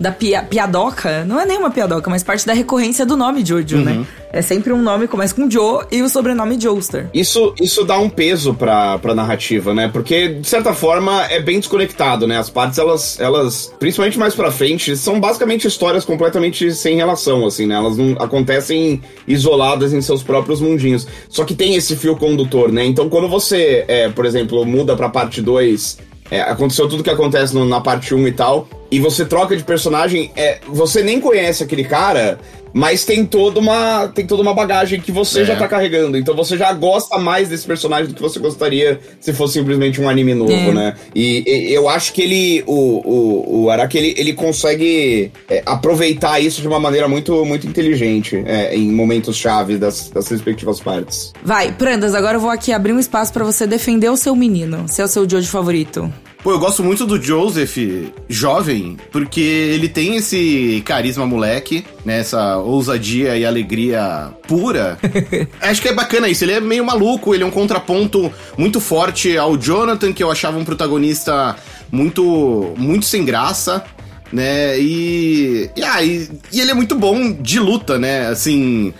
piadoca. Não é nem uma piadoca, mas parte da recorrência do nome Jojo, né? É sempre um nome que começa com Joe e o sobrenome Joestar. Isso dá um peso pra narrativa, né? Porque, de certa forma, é bem desconectado, né? As partes, elas, principalmente mais pra frente, são basicamente histórias completamente sem relação, assim, né? Elas não acontecem isoladas em seus próprios mundinhos. Só que tem esse fio condutor, né? Então, quando você, por exemplo, muda pra parte 2... aconteceu tudo que acontece na parte 1 e tal, e você troca de personagem, você nem conhece aquele cara, mas tem toda uma bagagem que você já tá carregando, então você já gosta mais desse personagem do que você gostaria se fosse simplesmente um anime novo, né? E eu acho que o Araki, ele consegue aproveitar isso de uma maneira muito, muito inteligente, em momentos-chave das respectivas partes. Vai, Prandas, agora eu vou aqui abrir um espaço pra você defender o seu menino, se é o seu Jojo favorito. Pô, eu gosto muito do Joseph jovem, porque ele tem esse carisma moleque, né? Essa ousadia e alegria pura. Acho que é bacana isso, ele é meio maluco, ele é um contraponto muito forte ao Jonathan, que eu achava um protagonista muito, muito sem graça, né? E ele é muito bom de luta, né? Assim...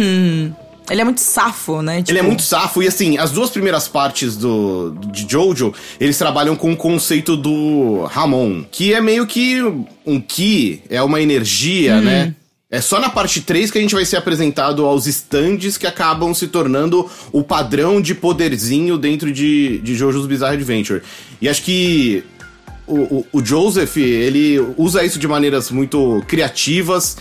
Ele é muito safo, né? Tipo... Ele é muito safo, e assim, as duas primeiras partes de Jojo, eles trabalham com o conceito do Ramon, que é meio que um ki, é uma energia, né? É só na parte 3 que a gente vai ser apresentado aos stands que acabam se tornando o padrão de poderzinho dentro de Jojo's Bizarre Adventure. E acho que o Joseph, ele usa isso de maneiras muito criativas.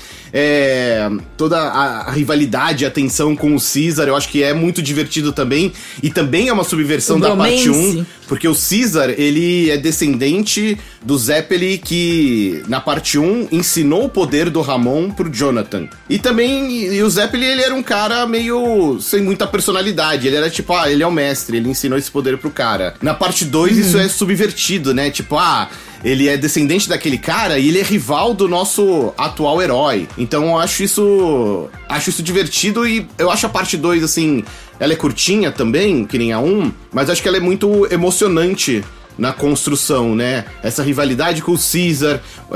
Toda a rivalidade, a tensão com o Caesar, eu acho que é muito divertido também. E também é uma subversão da parte 1, porque o Caesar, ele é descendente do Zeppeli, que na parte 1 ensinou o poder do Ramon pro Jonathan. E também, o Zeppeli, ele era um cara meio sem muita personalidade. Ele era tipo, ele é o mestre, ele ensinou esse poder pro cara. Na parte 2, isso é subvertido, né? Tipo, ele é descendente daquele cara e ele é rival do nosso atual herói. Então eu acho isso divertido, e eu acho a parte 2, assim, ela é curtinha também, que nem a 1, mas acho que ela é muito emocionante na construção, né? Essa rivalidade com o Caesar,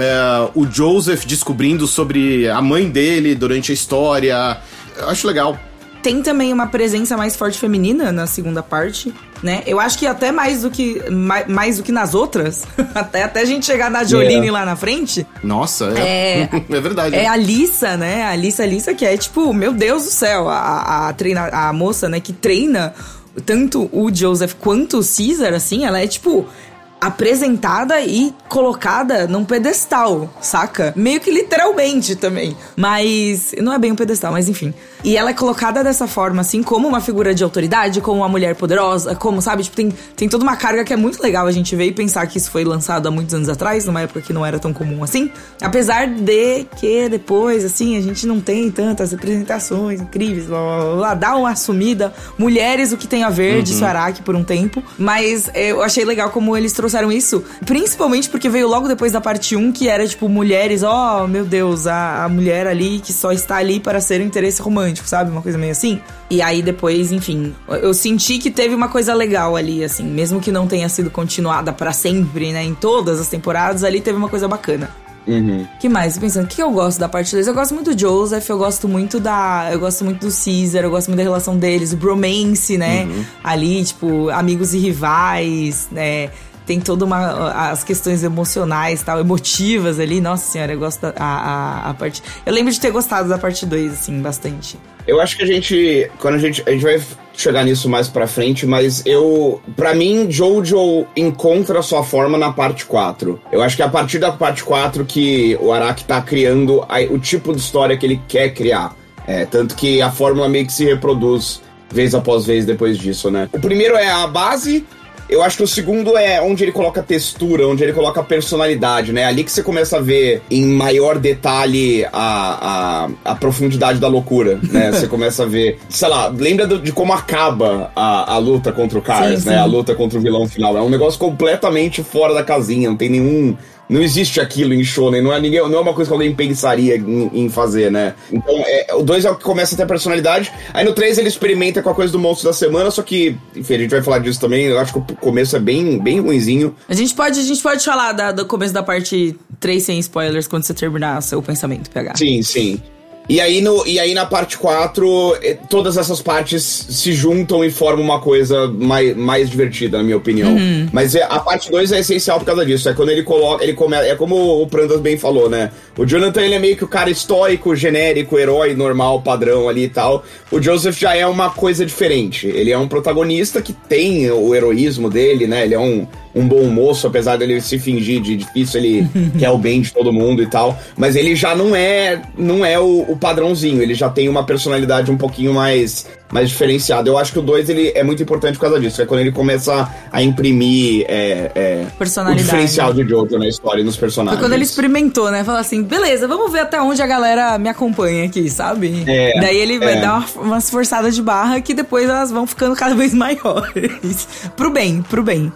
o Joseph descobrindo sobre a mãe dele durante a história. Eu acho legal. Tem também uma presença mais forte feminina na segunda parte, né? Eu acho que até mais do que nas outras. até a gente chegar na Jolene lá na frente. Nossa, é verdade. É a Lisa, né? A Lisa que é tipo, meu Deus do céu, a moça, né, que treina tanto o Joseph quanto o Caesar, assim, ela é tipo apresentada e colocada num pedestal, saca? Meio que literalmente também. Mas não é bem um pedestal, mas enfim. E ela é colocada dessa forma, assim, como uma figura de autoridade, como uma mulher poderosa, como, sabe? Tipo, tem toda uma carga que é muito legal a gente ver e pensar que isso foi lançado há muitos anos atrás, numa época que não era tão comum assim. Apesar de que depois, assim, a gente não tem tantas representações incríveis, blá, blá, blá, dá uma assumida. Mulheres, o que tem a ver, disse o Araki por um tempo. Mas eu achei legal como eles trouxeram isso, principalmente porque veio logo depois da parte 1, que era, tipo, mulheres, meu Deus, a mulher ali que só está ali para ser um interesse romântico, sabe? Uma coisa meio assim. E aí depois, enfim, eu senti que teve uma coisa legal ali, assim, mesmo que não tenha sido continuada pra sempre, né? Em todas as temporadas, ali teve uma coisa bacana. Que mais? Pensando, o que eu gosto da parte 2? Eu gosto muito do Joseph, eu gosto muito do Caesar, eu gosto muito da relação deles, o bromance, né? Ali, tipo, amigos e rivais, né? Tem toda as questões emocionais, tal, emotivas ali. Nossa senhora, eu gosto a parte... Eu lembro de ter gostado da parte 2, assim, bastante. Eu acho que a gente vai chegar nisso mais pra frente, mas pra mim, Jojo encontra a sua forma na parte 4. Eu acho que é a partir da parte 4 que o Araki tá criando o tipo de história que ele quer criar. Tanto que a fórmula meio que se reproduz vez após vez depois disso, né? O primeiro é a base. Eu acho que o segundo é onde ele coloca textura, onde ele coloca personalidade, né? Ali que você começa a ver em maior detalhe a profundidade da loucura, né? Você começa a ver, sei lá, lembra de como acaba a luta contra o Cars, sim, né? Sim. A luta contra o vilão final. É um negócio completamente fora da casinha, não tem nenhum... Não existe aquilo em shonen, não é uma coisa que alguém pensaria em fazer, né? Então, o 2 é o que começa a ter personalidade. Aí no 3 ele experimenta com a coisa do monstro da semana, só que, enfim, a gente vai falar disso também. Eu acho que o começo é bem, bem ruinzinho. A gente pode falar do começo da parte 3 sem spoilers quando você terminar seu pensamento, PH. Sim, sim. E aí na parte 4, todas essas partes se juntam e formam uma coisa mais divertida, na minha opinião. Mas a parte 2 é essencial por causa disso. É quando ele começa. É como o Prandas bem falou, né? O Jonathan, ele é meio que o cara estoico, genérico, herói, normal, padrão ali e tal. O Joseph já é uma coisa diferente. Ele é um protagonista que tem o heroísmo dele, né? Ele é um bom moço, apesar dele se fingir de difícil, ele quer o bem de todo mundo e tal. Mas ele já não é o padrãozinho, ele já tem uma personalidade um pouquinho mais diferenciada. Eu acho que o 2 ele é muito importante por causa disso. É quando ele começa a imprimir o diferencial de Jojo na história e nos personagens. Foi quando ele experimentou, né? Falou assim, beleza, vamos ver até onde a galera me acompanha aqui, sabe? Daí ele vai dar umas forçadas de barra que depois elas vão ficando cada vez maiores. Pro bem.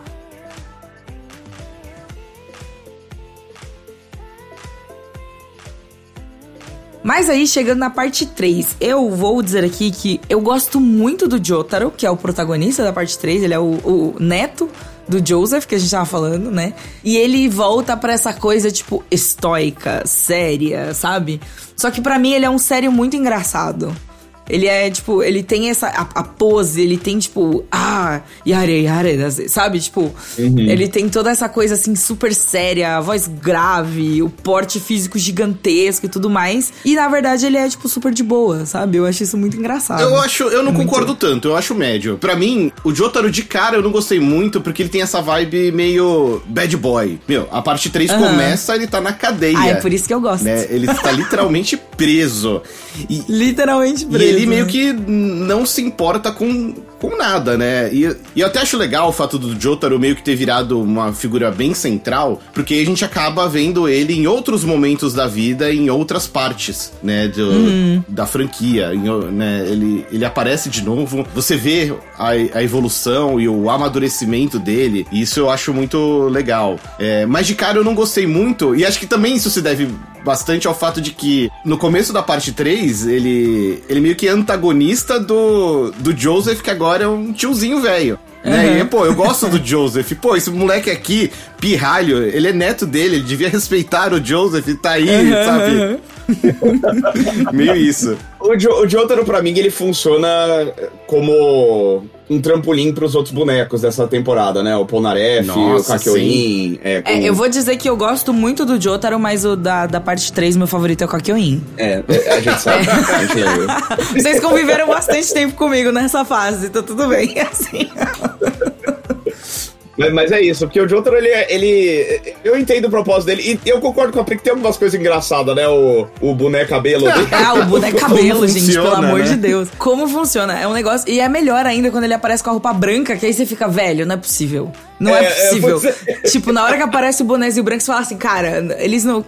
Mas aí, chegando na parte 3, eu vou dizer aqui que eu gosto muito do Jotaro, que é o protagonista da parte 3, ele é o neto do Joseph, que a gente tava falando, né? E ele volta pra essa coisa, tipo, estoica, séria, sabe? Só que pra mim ele é um sério muito engraçado. Ele é, tipo, ele tem a pose, ele tem, tipo, yare, sabe? Tipo, ele tem toda essa coisa, assim, super séria, a voz grave, o porte físico gigantesco e tudo mais. E, na verdade, ele é, tipo, super de boa, sabe? Eu acho isso muito engraçado. Eu não concordo tanto, eu acho médio. Pra mim, o Jotaro de cara eu não gostei muito, porque ele tem essa vibe meio bad boy. Meu, a parte 3 começa, ele tá na cadeia. É por isso que eu gosto. Né? Ele tá literalmente preso. Literalmente preso. E ele meio que não se importa com nada, né? E eu até acho legal o fato do Jotaro meio que ter virado uma figura bem central, porque a gente acaba vendo ele em outros momentos da vida, em outras partes, né? Da franquia, né? Ele aparece de novo, você vê a evolução e o amadurecimento dele, e isso eu acho muito legal. Mas de cara eu não gostei muito, e acho que também isso se deve bastante ao fato de que no começo da parte 3, ele meio que é antagonista do Joseph, que agora é um tiozinho velho. Né? E, pô, eu gosto do Joseph. Pô, esse moleque aqui, pirralho, ele é neto dele, ele devia respeitar o Joseph e tá aí, sabe? Meio isso. O Jotaro, pra mim, ele funciona como um trampolim pros outros bonecos dessa temporada, né? O Polnareff, o Kakyoin. Eu vou dizer que eu gosto muito do Jotaro, mas o da parte 3, meu favorito é o Kakyoin. A gente sabe. A gente lembra. Vocês conviveram bastante tempo comigo nessa fase, então tudo bem, assim. Mas é isso, porque o Jotaro, ele eu entendo o propósito dele, e eu concordo com a Pri que tem algumas coisas engraçadas, né? O boneco cabelo dele. O boneco cabelo, gente, funciona, pelo amor né? de Deus. Como funciona? É um negócio... E é melhor ainda quando ele aparece com a roupa branca, que aí você fica, velho, não é possível. Não é possível. Tipo, na hora que aparece o bonézinho branco, você fala assim, cara, eles não...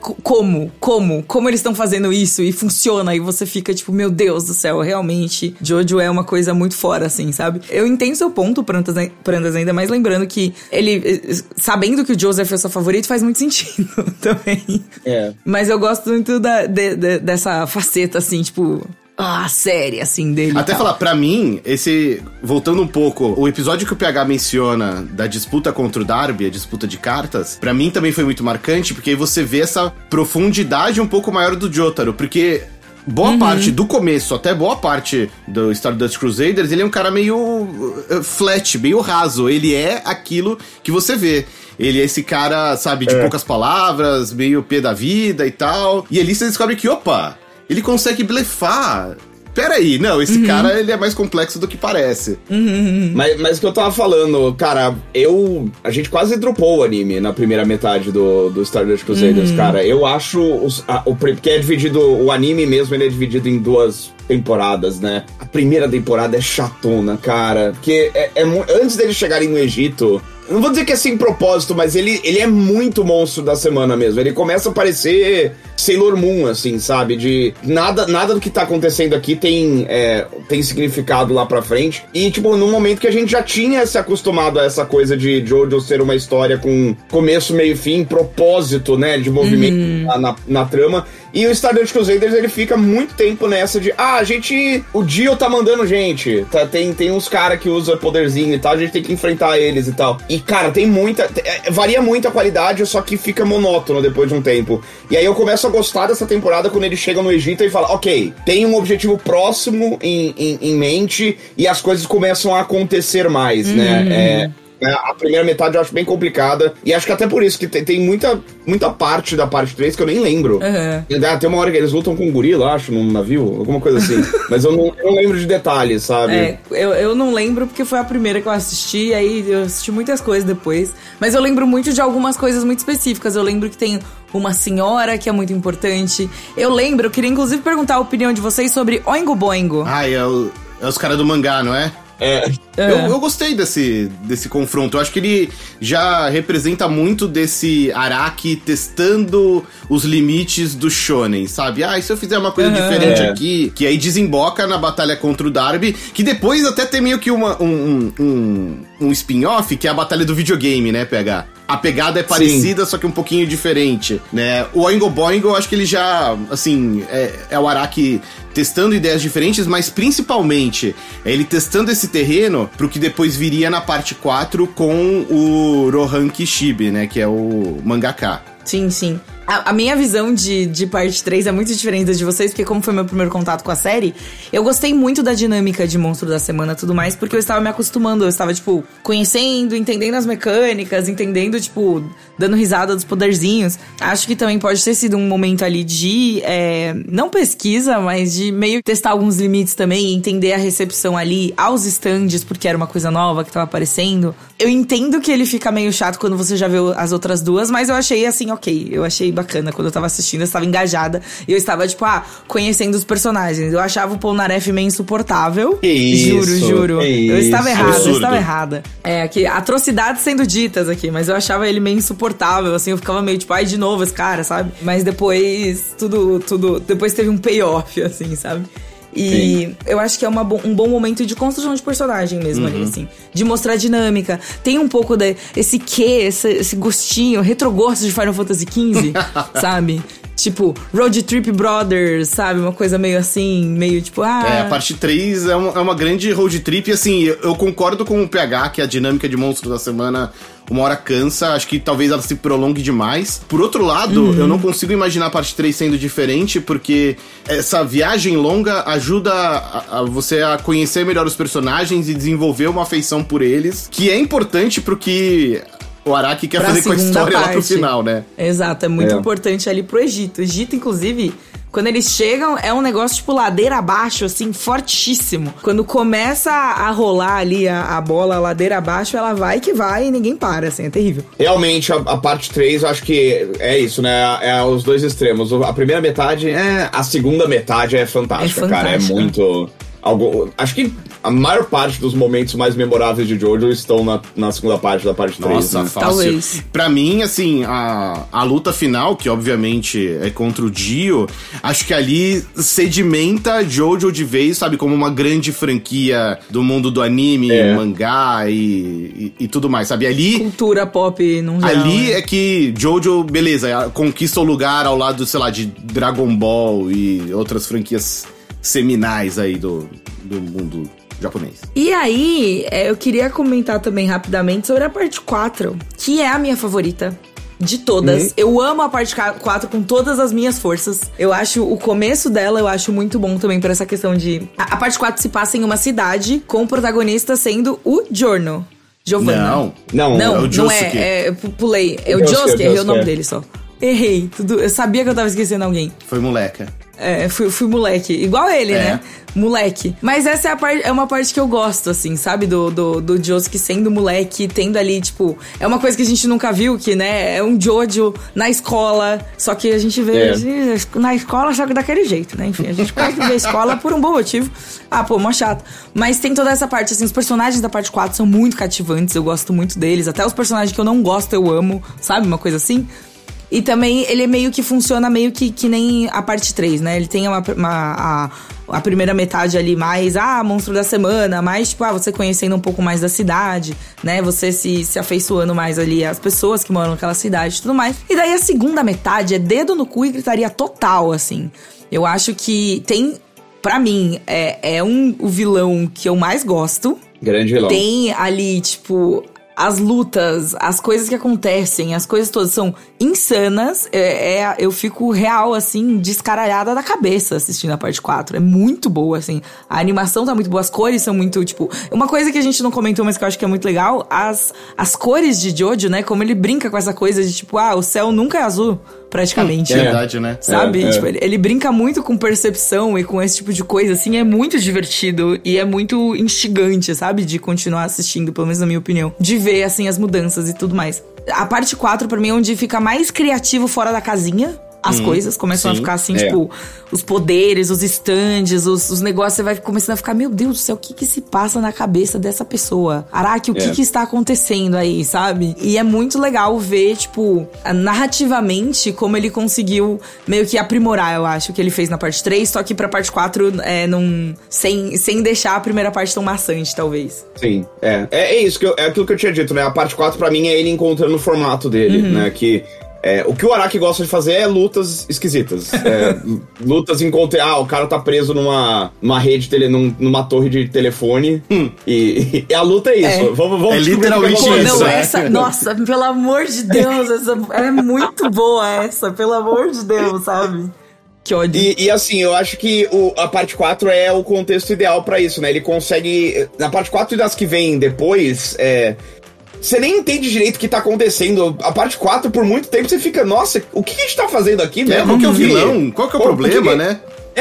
Como eles estão fazendo isso? E funciona, e você fica tipo, meu Deus do céu, realmente, Jojo é uma coisa muito fora, assim, sabe? Eu entendo seu ponto, Prandas, ainda mais lembrando que ele, sabendo que o Joseph é seu favorito, faz muito sentido também. Mas eu gosto muito dessa faceta, assim, tipo... série, assim, dele. Até falar, pra mim, voltando um pouco, o episódio que o PH menciona da disputa contra o Darby, a disputa de cartas, pra mim também foi muito marcante, porque aí você vê essa profundidade um pouco maior do Jotaro, porque... Boa parte do começo, até boa parte do Stardust Crusaders, ele é um cara meio flat, meio raso. Ele é aquilo que você vê. Ele é esse cara, sabe, de poucas palavras, meio pé da vida e tal. E ali você descobre que, opa, ele consegue blefar. Peraí, não, esse cara, ele é mais complexo do que parece. Mas o que eu tava falando, cara, a gente quase dropou o anime na primeira metade do Stardust Crusaders, cara. Eu acho, porque é dividido, o anime mesmo, ele é dividido em 2 temporadas, né? A primeira temporada é chatona, cara, porque antes deles chegarem no Egito... Não vou dizer que é sem propósito, mas ele é muito monstro da semana mesmo. Ele começa a parecer Sailor Moon, assim, sabe? De nada do que tá acontecendo aqui tem significado lá pra frente. E, tipo, num momento que a gente já tinha se acostumado a essa coisa de Jojo ser uma história com começo, meio e fim, propósito, né? De movimento na trama. E o Stardust Crusaders, ele fica muito tempo nessa de... o Dio tá mandando gente. Tem uns caras que usam poderzinho e tal, a gente tem que enfrentar eles e tal. E, cara, tem muita... varia muito a qualidade, só que fica monótono depois de um tempo. E aí eu começo a gostar dessa temporada quando ele chega no Egito e fala, ok, tem um objetivo próximo em mente e as coisas começam a acontecer mais, né? A primeira metade eu acho bem complicada. E acho que até por isso que tem muita parte da parte 3 que eu nem lembro. Tem uma hora que eles lutam com um gorila, acho, num navio, alguma coisa assim. Mas eu não lembro de detalhes, sabe? Eu não lembro porque foi a primeira que eu assisti, aí eu assisti muitas coisas depois. Mas eu lembro muito de algumas coisas muito específicas. Eu lembro que tem uma senhora que é muito importante. Eu queria inclusive perguntar a opinião de vocês sobre Oingo Boingo. É os caras do mangá, não é? Eu gostei desse confronto. Eu acho que ele já representa muito desse Araki testando os limites do shonen, sabe? E se eu fizer uma coisa diferente aqui, que aí desemboca na batalha contra o Darby, que depois até tem meio que um spin-off, que é a batalha do videogame, né, PH? A pegada é parecida, só que um pouquinho diferente, né? O Oingo Boingo, eu acho que ele já, assim, é o Araki testando ideias diferentes, mas principalmente ele testando esse terreno pro que depois viria na parte 4 com o Rohan Kishibe, né? Que é o mangaka. Sim. A minha visão de parte 3 é muito diferente da de vocês, porque como foi meu primeiro contato com a série, eu gostei muito da dinâmica de Monstro da Semana e tudo mais, porque eu estava me acostumando, eu estava, tipo, conhecendo, entendendo as mecânicas, entendendo, tipo, dando risada dos poderzinhos. Acho que também pode ter sido um momento ali de, não pesquisa, mas de meio testar alguns limites também, entender a recepção ali aos stands, porque era uma coisa nova que tava aparecendo. Eu entendo que ele fica meio chato quando você já viu as outras duas, mas eu achei, assim, ok. Eu achei bacana quando eu tava assistindo, eu estava engajada. E eu estava, tipo, conhecendo os personagens. Eu achava o Polnareff meio insuportável. Que isso, Juro. Eu estava errada. Absurdo. Atrocidades sendo ditas aqui, mas eu achava ele meio insuportável, assim. Eu ficava meio, tipo, de novo esse cara, sabe? Mas depois, depois teve um payoff, assim, sabe? E sim, eu acho que é um bom momento de construção de personagem mesmo ali, assim. De mostrar dinâmica. Tem um pouco esse gostinho, retrogosto de Final Fantasy XV, sabe? Tipo, Road Trip Brothers, sabe? Uma coisa meio assim, meio tipo, a parte 3 é uma grande road trip, e assim, eu concordo com o PH que a dinâmica de Monstro da Semana uma hora cansa, acho que talvez ela se prolongue demais. Por outro lado, eu não consigo imaginar a parte 3 sendo diferente, porque essa viagem longa ajuda você a conhecer melhor os personagens e desenvolver uma afeição por eles, que é importante pro que o Araki quer fazer com a história lá pro final, né? Exato, é muito importante ali pro Egito. O Egito, inclusive, quando eles chegam, é um negócio tipo ladeira abaixo, assim, fortíssimo. Quando começa a rolar ali a bola ladeira abaixo, ela vai que vai e ninguém para, assim, é terrível. Realmente, a parte 3, eu acho que é isso, né? É os dois extremos. A primeira metade a segunda metade é fantástica, cara. É muito... acho que a maior parte dos momentos mais memoráveis de Jojo estão na segunda parte da parte 3. Nossa, né? fácil. Talvez. Pra mim, assim, a luta final, que obviamente é contra o Dio, acho que ali sedimenta Jojo de vez, sabe? Como uma grande franquia do mundo do anime, mangá e tudo mais, sabe? Ali... Cultura pop, num geral. Ali é que Jojo, beleza, conquista o lugar ao lado, sei lá, de Dragon Ball e outras franquias seminais aí do mundo japonês. E aí, eu queria comentar também rapidamente sobre a parte 4, que é a minha favorita de todas. Eu amo a parte 4 com todas as minhas forças. Eu acho o começo dela, eu acho muito bom também por essa questão de... A parte 4 se passa em uma cidade com o protagonista sendo o Giorno. Giovanna. Não, é o Josuke. eu pulei. É o Josuke, errei o nome dele só. Errei, eu sabia que eu tava esquecendo alguém. Foi moleca. Fui moleque. Igual ele, né? Moleque. Mas essa é uma parte que eu gosto, assim, sabe? Do Josuke sendo moleque, tendo ali, tipo... É uma coisa que a gente nunca viu, que, né? É um Jojo na escola. Só que a gente vê na escola, só que daquele jeito, né? Enfim, a gente quase vê a escola por um bom motivo. Mó chato. Mas tem toda essa parte, assim, os personagens da parte 4 são muito cativantes, eu gosto muito deles. Até os personagens que eu não gosto, eu amo, sabe? Uma coisa assim. E também ele meio que funciona meio que nem a parte 3, né? Ele tem a primeira metade ali mais, Monstro da Semana, mais tipo, você conhecendo um pouco mais da cidade, né? Você se afeiçoando mais ali às pessoas que moram naquela cidade e tudo mais. E daí a segunda metade é dedo no cu e gritaria total, assim. Eu acho que tem, pra mim, o vilão que eu mais gosto. Grande vilão. Tem ali, tipo... As lutas, as coisas que acontecem, as coisas todas são insanas. Eu fico real, assim, descaralhada da cabeça assistindo a parte 4. É muito boa, assim. A animação tá muito boa, as cores são muito, tipo... Uma coisa que a gente não comentou, mas que eu acho que é muito legal, as cores de Jojo, né? Como ele brinca com essa coisa de, tipo, o céu nunca é azul, praticamente. É verdade, né? Sabe? Tipo, ele brinca muito com percepção e com esse tipo de coisa, assim. É muito divertido e é muito instigante, sabe? De continuar assistindo, pelo menos na minha opinião. De ver, assim, as mudanças e tudo mais. A parte 4, pra mim, é onde fica mais criativo fora da casinha. As coisas começam a ficar assim, tipo, os poderes, os stands, os negócios, você vai começando a ficar, meu Deus do céu, o que se passa na cabeça dessa pessoa? Araki, o que está acontecendo aí, sabe? E é muito legal ver, tipo, narrativamente, como ele conseguiu meio que aprimorar, eu acho, o que ele fez na parte 3, só que pra parte 4, sem deixar a primeira parte tão maçante, talvez. Sim, é isso, é aquilo que eu tinha dito, né? A parte 4, pra mim, é ele encontrando o formato dele, né? Que O que o Araki gosta de fazer é lutas esquisitas. Lutas em o cara tá preso numa rede, numa torre de telefone. E a luta é isso. Vamos literalmente isso. Nossa, pelo amor de Deus, essa é muito boa essa, pelo amor de Deus, sabe? Que ódio. E assim, eu acho que a parte 4 é o contexto ideal pra isso, né? Ele consegue... Na parte 4 e das que vêm depois, você nem entende direito o que tá acontecendo. A parte 4, por muito tempo, você fica... Nossa, o que a gente tá fazendo aqui mesmo? Qual que é o vilão? Qual que é o problema, né?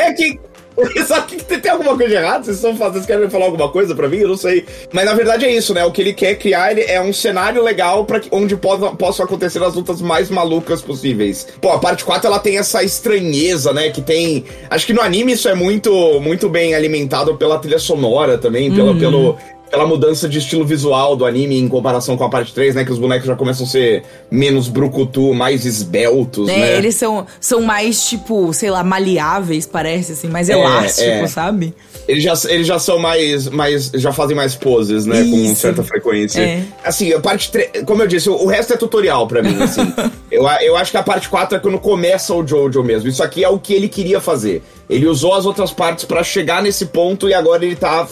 Sabe que tem alguma coisa de errado? Vocês querem falar alguma coisa pra mim? Eu não sei. Mas na verdade é isso, né? O que ele quer criar é um cenário legal onde possam acontecer as lutas mais malucas possíveis. Pô, a parte 4 ela tem essa estranheza, né? Que tem... Acho que no anime isso é muito, muito bem alimentado pela trilha sonora também, pela mudança de estilo visual do anime em comparação com a parte 3, né? Que os bonecos já começam a ser menos brucutu, mais esbeltos, né? Eles são mais, tipo, sei lá, maleáveis, parece, assim, mais elásticos, sabe? Eles já são mais... Já fazem mais poses, né? Isso. Com certa frequência. Assim, a parte 3... Como eu disse, o resto é tutorial pra mim, assim. eu acho que a parte 4 é quando começa o Jojo mesmo. Isso aqui é o que ele queria fazer. Ele usou as outras partes pra chegar nesse ponto e agora ele tá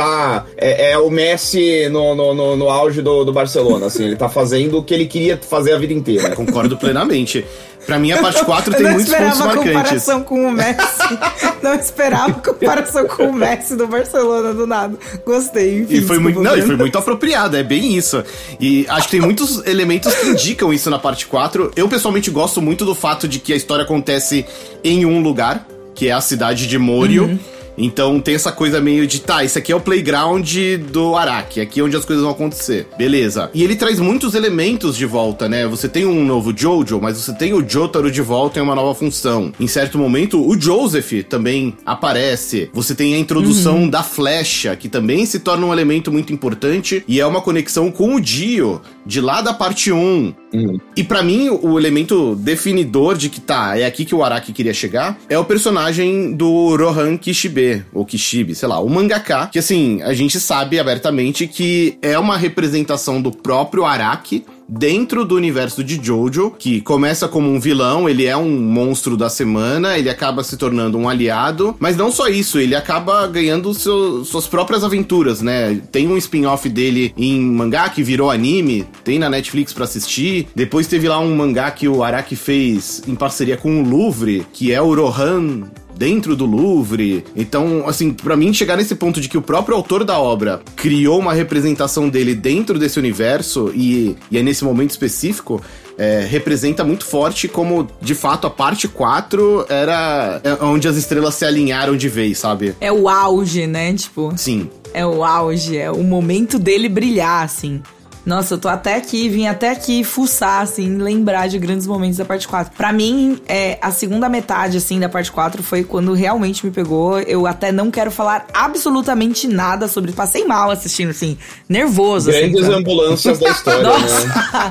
o Messi no auge do Barcelona, assim. Ele tá fazendo o que ele queria fazer a vida inteira. Concordo plenamente. Pra mim, a parte 4 tem muitos pontos marcantes. Comparação com o Messi. Não esperava comparação com o Messi do Barcelona, do nada. Gostei, enfim. E foi muito apropriado, é bem isso. E acho que tem muitos elementos que indicam isso na parte 4. Eu, pessoalmente, gosto muito do fato de que a história acontece em um lugar, que é a cidade de Morio. Então tem essa coisa meio de, esse aqui é o playground do Araki, aqui é onde as coisas vão acontecer. Beleza. E ele traz muitos elementos de volta, né? Você tem um novo Jojo, mas você tem o Jotaro de volta em uma nova função. Em certo momento, o Joseph também aparece. Você tem a introdução da flecha, que também se torna um elemento muito importante, e é uma conexão com o Dio, de lá da parte 1. E pra mim, o elemento definidor de que é aqui que o Araki queria chegar, é o personagem do Rohan Kishibe, ou Kishibe, sei lá, o mangaka, que assim, a gente sabe abertamente que é uma representação do próprio Araki dentro do universo de Jojo, que começa como um vilão, ele é um monstro da semana, ele acaba se tornando um aliado, mas não só isso, ele acaba ganhando suas próprias aventuras, né? Tem um spin-off dele em mangá que virou anime, tem na Netflix pra assistir, depois teve lá um mangá que o Araki fez em parceria com o Louvre, que é o Rohan dentro do Louvre. Então, assim, pra mim chegar nesse ponto de que o próprio autor da obra criou uma representação dele dentro desse universo e é nesse momento específico, representa muito forte como, de fato, a parte 4 era onde as estrelas se alinharam de vez, sabe? É o auge, né? Tipo... Sim. É o auge, é o momento dele brilhar, assim. Nossa, eu vim até aqui fuçar, assim, lembrar de grandes momentos da parte 4. Pra mim, a segunda metade, assim, da parte 4 foi quando realmente me pegou. Eu até não quero falar absolutamente nada sobre... Passei mal assistindo, assim, nervoso. Grandes assim, ambulâncias da história, Nossa, né?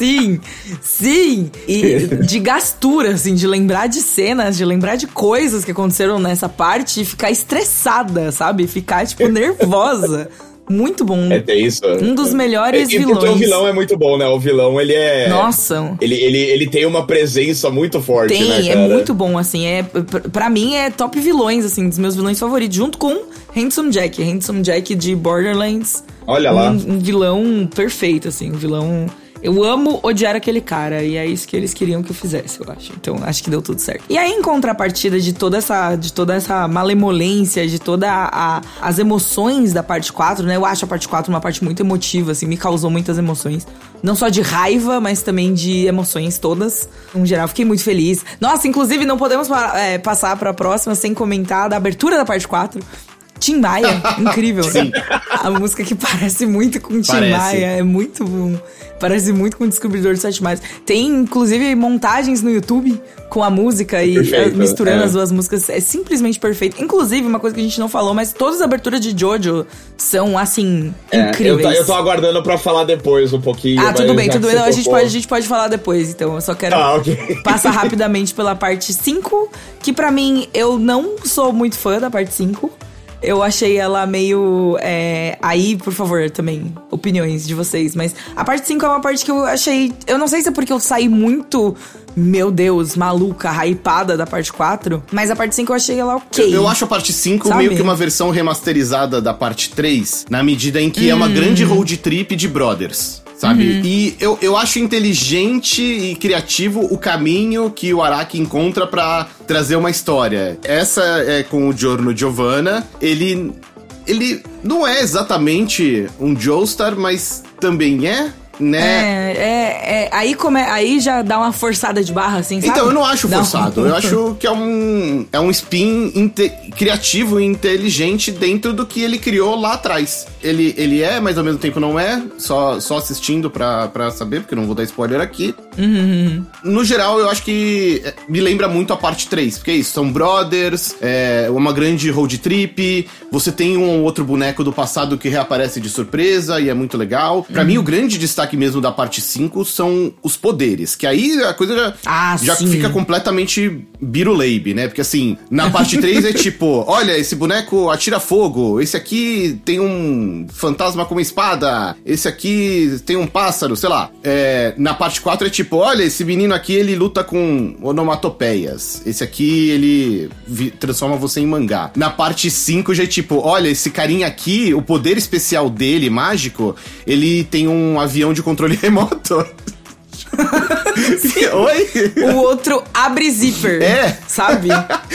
Sim! E de gastura, assim, de lembrar de cenas, de lembrar de coisas que aconteceram nessa parte e ficar estressada, sabe? Ficar, tipo, nervosa. Muito bom. É isso. Um dos melhores vilões. Porque o vilão é muito bom, né? O vilão, ele é... Nossa. Ele tem uma presença muito forte, né, cara? É muito bom, assim. Pra mim, é top vilões, assim, dos meus vilões favoritos. Junto com Handsome Jack. Handsome Jack de Borderlands. Olha lá. Um vilão perfeito, assim. Um vilão... Eu amo odiar aquele cara, e é isso que eles queriam que eu fizesse, eu acho. Então, acho que deu tudo certo. E aí, em contrapartida de toda essa malemolência, de todas as emoções da parte 4, né? Eu acho a parte 4 uma parte muito emotiva, assim, me causou muitas emoções. Não só de raiva, mas também de emoções todas. No geral, fiquei muito feliz. Nossa, inclusive, não podemos passar pra próxima sem comentar da abertura da parte 4. Tim Maia, incrível. Sim. A música que parece muito com Tim Maia, é muito bom. Parece muito com o Descobridor dos Sete Mares. Tem, inclusive, montagens no YouTube com a música e misturando as duas músicas. É simplesmente perfeito. Inclusive, uma coisa que a gente não falou, mas todas as aberturas de Jojo são, assim, incríveis. Eu tô aguardando pra falar depois um pouquinho. Tudo bem. Não, a gente pode falar depois, então. Eu só quero passar rapidamente pela parte 5, que pra mim, eu não sou muito fã da parte 5. eu achei ela meio... Aí, por favor, também, opiniões de vocês. Mas a parte 5 é uma parte que eu achei... Eu não sei se é porque eu saí muito... Meu Deus, maluca, hypada da parte 4. Mas a parte 5 eu achei ela ok. Eu acho a parte 5 sabe? meio que uma versão remasterizada da parte 3, na medida em que é uma grande road trip de brothers, sabe? E eu acho inteligente e criativo o caminho que o Araki encontra pra trazer uma história. Essa é com o Giorno Giovanna. Ele não é exatamente um Joestar, mas também é... Né? Aí já dá uma forçada de barra, assim, sabe? Então, eu não acho forçado. Eu acho que é um spin criativo e inteligente dentro do que ele criou lá atrás. Ele é, mas ao mesmo tempo não é. Só assistindo pra saber, porque não vou dar spoiler aqui. No geral, eu acho que me lembra muito a parte 3. Porque é isso, são brothers, uma grande road trip. Você tem um outro boneco do passado que reaparece de surpresa e é muito legal. Pra mim, o grande destaque mesmo da parte 5 são os poderes, que aí a coisa já fica completamente biruleibe, né? Porque assim, na parte 3 é tipo, olha, esse boneco atira fogo, esse aqui tem um fantasma com uma espada, esse aqui tem um pássaro, sei lá. Na parte 4 é tipo, olha, esse menino aqui ele luta com onomatopeias, esse aqui ele transforma você em mangá. Na parte 5 já é tipo, olha, esse carinha aqui, o poder especial dele, mágico, ele tem um avião de controle remoto. Oi? O outro abre zíper. Sabe?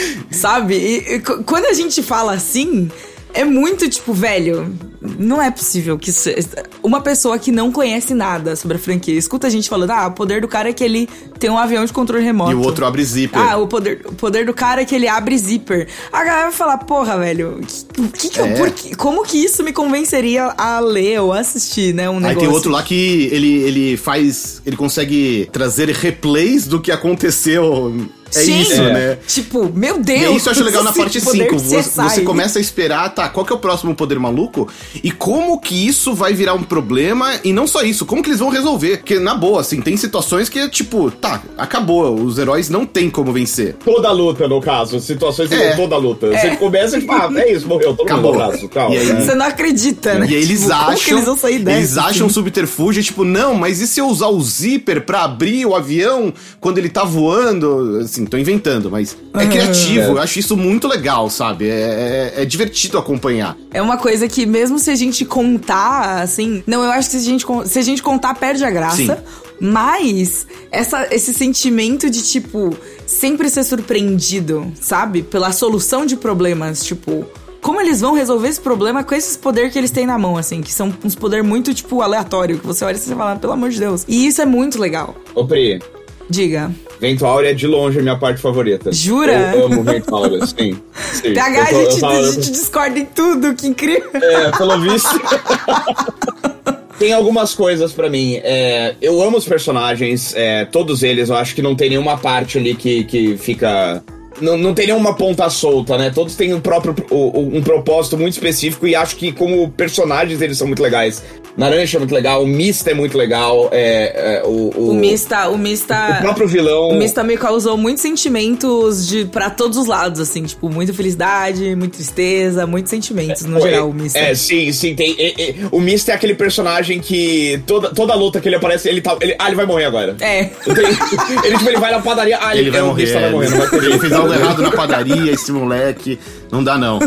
E quando a gente fala assim, é muito tipo, velho, não é possível que uma pessoa que não conhece nada sobre a franquia escuta a gente falando, o poder do cara é que ele tem um avião de controle remoto. E o outro abre zíper. O poder do cara é que ele abre zíper. A galera vai falar, porra, velho, como que isso me convenceria a ler ou assistir, né, um negócio? Aí tem outro lá que ele consegue trazer replays do que aconteceu. Sim, isso, né? Tipo, meu Deus. E é isso eu acho legal na parte 5. Você começa a esperar, qual que é o próximo poder maluco? E como que isso vai virar um problema? E não só isso, como que eles vão resolver? Porque, na boa, assim, tem situações que, tipo, acabou. Os heróis não tem como vencer. Toda luta, no caso. Situações de toda luta. Você começa e tipo, é isso, morreu, todo mundo no braço. Calma, você não acredita, né? E aí eles acham... Como que eles vão sair dessa? Eles acham subterfúgio, tipo, não, mas e se eu usar o zíper pra abrir o avião quando ele tá voando? Assim, tô inventando, mas é criativo. Eu acho isso muito legal, sabe? É divertido acompanhar. É uma coisa que mesmo se a gente contar, assim... Não, eu acho que se a gente contar, perde a graça. Sim. Mas esse sentimento de, tipo, sempre ser surpreendido, sabe? Pela solução de problemas, tipo... Como eles vão resolver esse problema com esses poderes que eles têm na mão, assim? Que são uns poderes muito, tipo, aleatório. Que você olha e você fala, pelo amor de Deus. E isso é muito legal. Ô, Pri. Diga. Vento Áureo é de longe a minha parte favorita. Jura? Eu amo Vento Áureo, sim. PH, a gente discorda em tudo, que incrível. Pelo visto. Tem algumas coisas pra mim. Eu amo os personagens, todos eles. Eu acho que não tem nenhuma parte ali que fica... Não tem nenhuma ponta solta, né? Todos têm um propósito muito específico e acho que como personagens eles são muito legais. Naranja é muito legal, o Mista é muito legal, o Mista... O próprio vilão... O Mista me causou muitos sentimentos pra todos os lados, assim, tipo, muita felicidade, muita tristeza, muitos sentimentos, no geral, o Mista. Sim, tem... o Mista é aquele personagem que toda luta que ele aparece, ele vai morrer agora. Ele vai na padaria, ele vai morrer, Mista vai morrer, não vai ter ele fez algo errado na padaria, esse moleque, não dá não.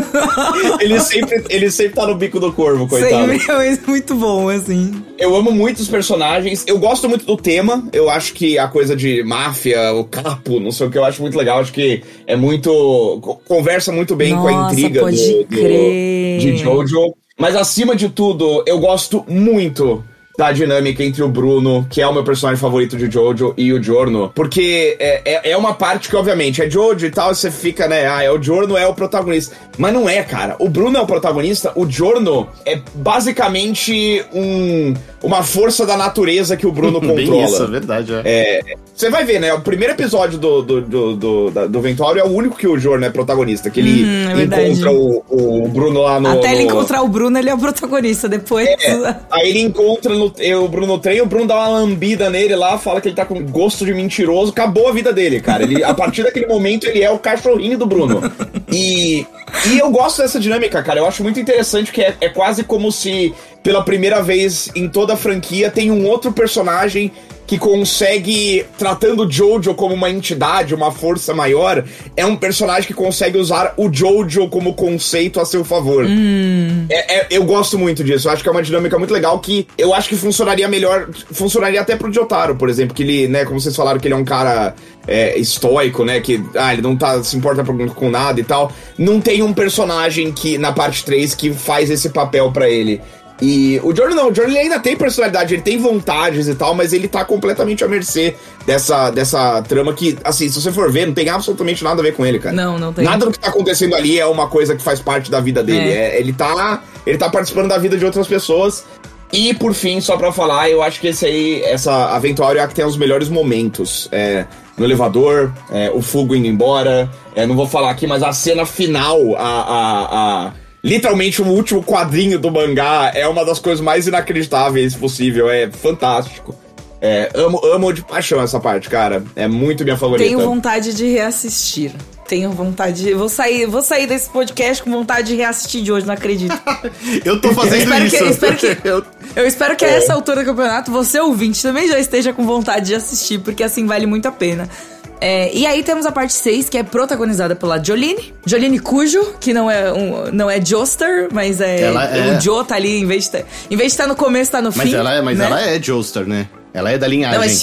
ele sempre tá no bico do corvo, coitado. Sempre, é muito bom. Assim. Eu amo muito os personagens, eu gosto muito do tema, eu acho que a coisa de máfia, o capo, não sei o que, eu acho muito legal, acho que é muito... conversa muito bem com a intriga de Jojo, mas acima de tudo, eu gosto muito da dinâmica entre o Bruno, que é o meu personagem favorito de Jojo, e o Giorno, porque é uma parte que, obviamente, é Jojo e tal, e você fica, né, o Giorno é o protagonista. Mas não é, cara. O Bruno é o protagonista, o Giorno é basicamente uma força da natureza que o Bruno controla. Bem isso, é verdade, Você vai ver, né, o primeiro episódio do Vento Áureo é o único que o Giorno é protagonista, que ele encontra o Bruno lá no... Até ele encontrar o Bruno, ele é o protagonista, depois... Aí ele encontra o Bruno no trem, o Bruno dá uma lambida nele lá, fala que ele tá com gosto de mentiroso, acabou a vida dele, cara. A partir daquele momento, ele é o cachorrinho do Bruno. E, E eu gosto dessa dinâmica, cara. Eu acho muito interessante que é quase como se, pela primeira vez em toda a franquia, tem um outro personagem que consegue, tratando o Jojo como uma entidade, uma força maior, é um personagem que consegue usar o Jojo como conceito a seu favor. Eu gosto muito disso. Eu acho que é uma dinâmica muito legal que eu acho que funcionaria melhor, funcionaria até pro Jotaro, por exemplo, que ele, né, como vocês falaram, que ele é um cara estoico, né, que ele não se importa com nada e tal. Não tem um personagem que, na parte 3, que faz esse papel pra ele. E o Johnny não, o Johnny ainda tem personalidade, ele tem vontades e tal, mas ele tá completamente à mercê dessa trama que, assim, se você for ver, não tem absolutamente nada a ver com ele, cara. Não tem. Nada do que tá acontecendo ali é uma coisa que faz parte da vida dele. Ele tá participando da vida de outras pessoas. E, por fim, só pra falar, eu acho que essa Aventuário é que tem os melhores momentos. No elevador, o Fugo indo embora. Não vou falar aqui, mas a cena final, literalmente o último quadrinho do mangá é uma das coisas mais inacreditáveis possil. É fantástico. Amo de paixão essa parte, cara. É muito minha favorita. Tenho vontade de reassistir. Vou sair desse podcast com vontade de reassistir de hoje, não acredito. Eu tô fazendo isso. Eu espero que a essa altura do campeonato, você ouvinte também já esteja com vontade de assistir, porque assim vale muito a pena. E aí temos a parte 6, que é protagonizada pela Jolyne Cujo, que não é Joestar, mas o Joe tá ali, em vez de estar no começo, tá no fim. Mas ela é Joestar, né? Ela é da linhagem. Não,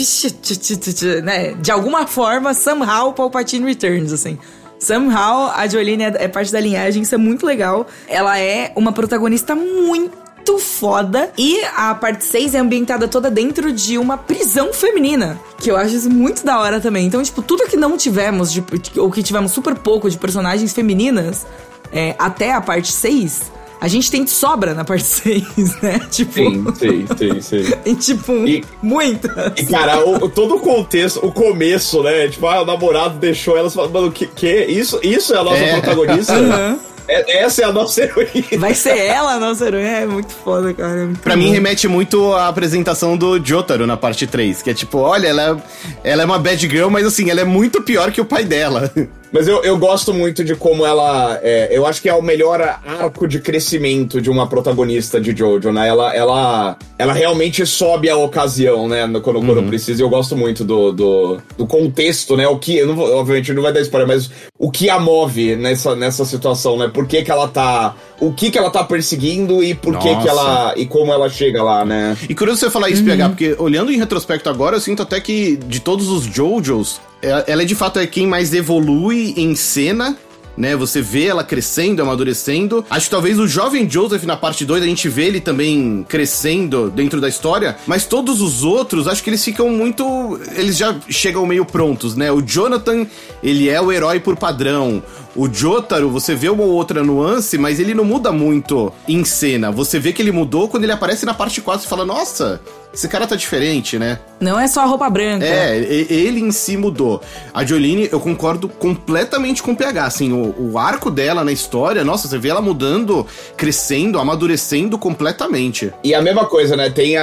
né? De alguma forma, somehow, Palpatine Returns, assim. Somehow, a Jolyne é parte da linhagem, isso é muito legal. Ela é uma protagonista muito foda. E a parte 6 é ambientada toda dentro de uma prisão feminina, que eu acho isso muito da hora também. Então, tipo, tudo que não tivemos, ou que tivemos super pouco de personagens femininas, até a parte 6... A gente tem de sobra na parte 6, né? Tipo... Sim. Tem, tipo, muitas. E, cara, todo o contexto, o começo, né? Tipo, o namorado deixou elas falando, mano, que isso é a nossa protagonista? Uhum. Essa é a nossa heroína. Vai ser ela a nossa heroína? É muito foda, cara. Pra mim, remete muito à apresentação do Jotaro na parte 3, que é tipo, olha, ela é uma bad girl, mas assim, ela é muito pior que o pai dela. Mas eu gosto muito de como ela... eu acho que é o melhor arco de crescimento de uma protagonista de Jojo, né? Ela realmente sobe a ocasião, né? Quando precisa. Eu gosto muito do contexto, né? O que... obviamente não vai dar spoiler, mas o que a move nessa situação, né? Por que ela tá... O que ela tá perseguindo e por que ela... E como ela chega lá, né? E curioso você falar isso, PH, porque olhando em retrospecto agora, eu sinto até que de todos os Jojos, ela de fato é quem mais evolui em cena, né? Você vê ela crescendo, amadurecendo. Acho que talvez o jovem Joseph na parte 2 a gente vê ele também crescendo dentro da história, mas todos os outros, acho que eles ficam muito... Eles já chegam meio prontos, né? O Jonathan, ele é o herói por padrão. O Jotaro, você vê uma ou outra nuance, mas ele não muda muito em cena. Você vê que ele mudou quando ele aparece na parte 4 e fala, nossa, esse cara tá diferente, né? Não é só a roupa branca. Ele em si mudou. A Jolyne, eu concordo completamente com o PH, assim, o arco dela na história, nossa, você vê ela mudando, crescendo, amadurecendo completamente. E a mesma coisa, né, tem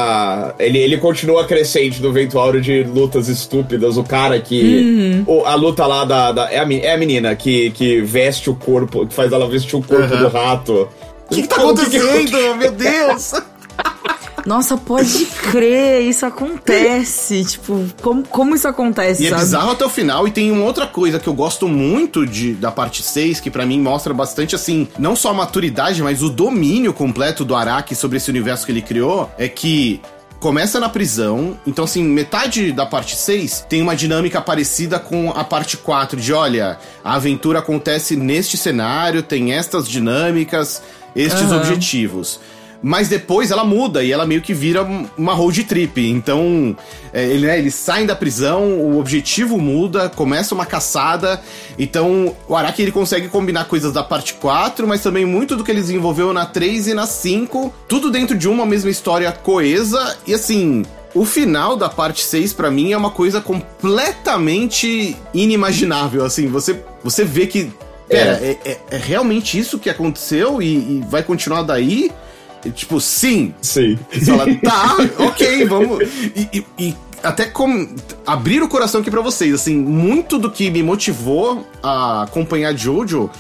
ele continua crescente do Ventuário de lutas estúpidas, o cara que... A luta lá é a menina que veste o corpo, que faz ela vestir o corpo do rato. O que tá acontecendo? Meu Deus! Nossa, pode crer, isso acontece. Tipo, como isso acontece, sabe? É bizarro até o final. E tem uma outra coisa que eu gosto muito da parte 6, que pra mim mostra bastante, assim, não só a maturidade, mas o domínio completo do Araki sobre esse universo que ele criou, é que começa na prisão, então assim, metade da parte 6 tem uma dinâmica parecida com a parte 4, de olha, a aventura acontece neste cenário, tem estas dinâmicas, estes objetivos. Mas depois ela muda e ela meio que vira uma road trip. Então, eles saem da prisão, o objetivo muda, começa uma caçada. Então, o Araki ele consegue combinar coisas da parte 4, mas também muito do que ele desenvolveu na 3 e na 5. Tudo dentro de uma mesma história coesa. E assim, o final da parte 6, pra mim, é uma coisa completamente inimaginável. Assim, você vê que é realmente isso que aconteceu e vai continuar daí. Tipo, sim. Sim. Você fala, tá, ok, vamos. E até abrir o coração aqui pra vocês, assim, muito do que me motivou a acompanhar Jojo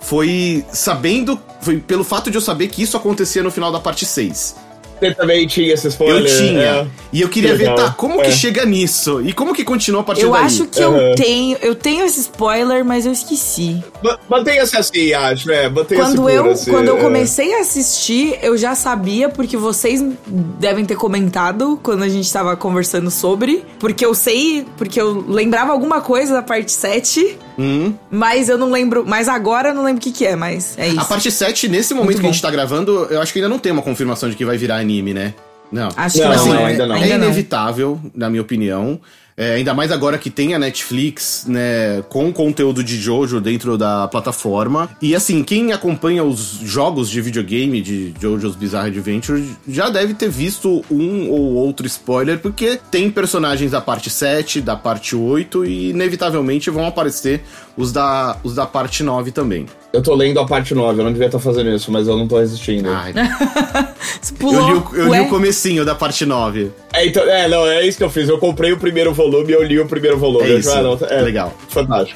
foi pelo fato de eu saber que isso acontecia no final da parte 6. Você também tinha esse spoiler? Eu tinha. E eu queria ver, como que É. chega nisso? E como que continua a partir Eu daí? acho que eu tenho esse spoiler, mas eu esqueci. Mantenha-se assim, acho, mantenha-se Quando eu comecei a assistir, eu já sabia, porque vocês devem ter comentado quando a gente tava conversando sobre. Porque eu lembrava alguma coisa da parte 7, mas eu não lembro. Mas agora eu não lembro o que é, mas é isso. A parte 7, nesse momento que a gente tá gravando, eu acho que ainda não tem uma confirmação de que vai virar anime, né? Não. Acho que não. Ainda não. É inevitável, na minha opinião. Ainda mais agora que tem a Netflix, né, com conteúdo de JoJo dentro da plataforma. E assim, quem acompanha os jogos de videogame de JoJo's Bizarre Adventure já deve ter visto um ou outro spoiler, porque tem personagens da parte 7, da parte 8 e inevitavelmente vão aparecer os da parte 9 também. Eu tô lendo a parte 9, eu não devia estar fazendo isso, mas eu não tô resistindo. Ai, Você pulou. eu li o comecinho da parte 9. Então, é isso que eu fiz. Eu comprei o primeiro volume e eu li o primeiro volume. É isso, legal. Fantástico.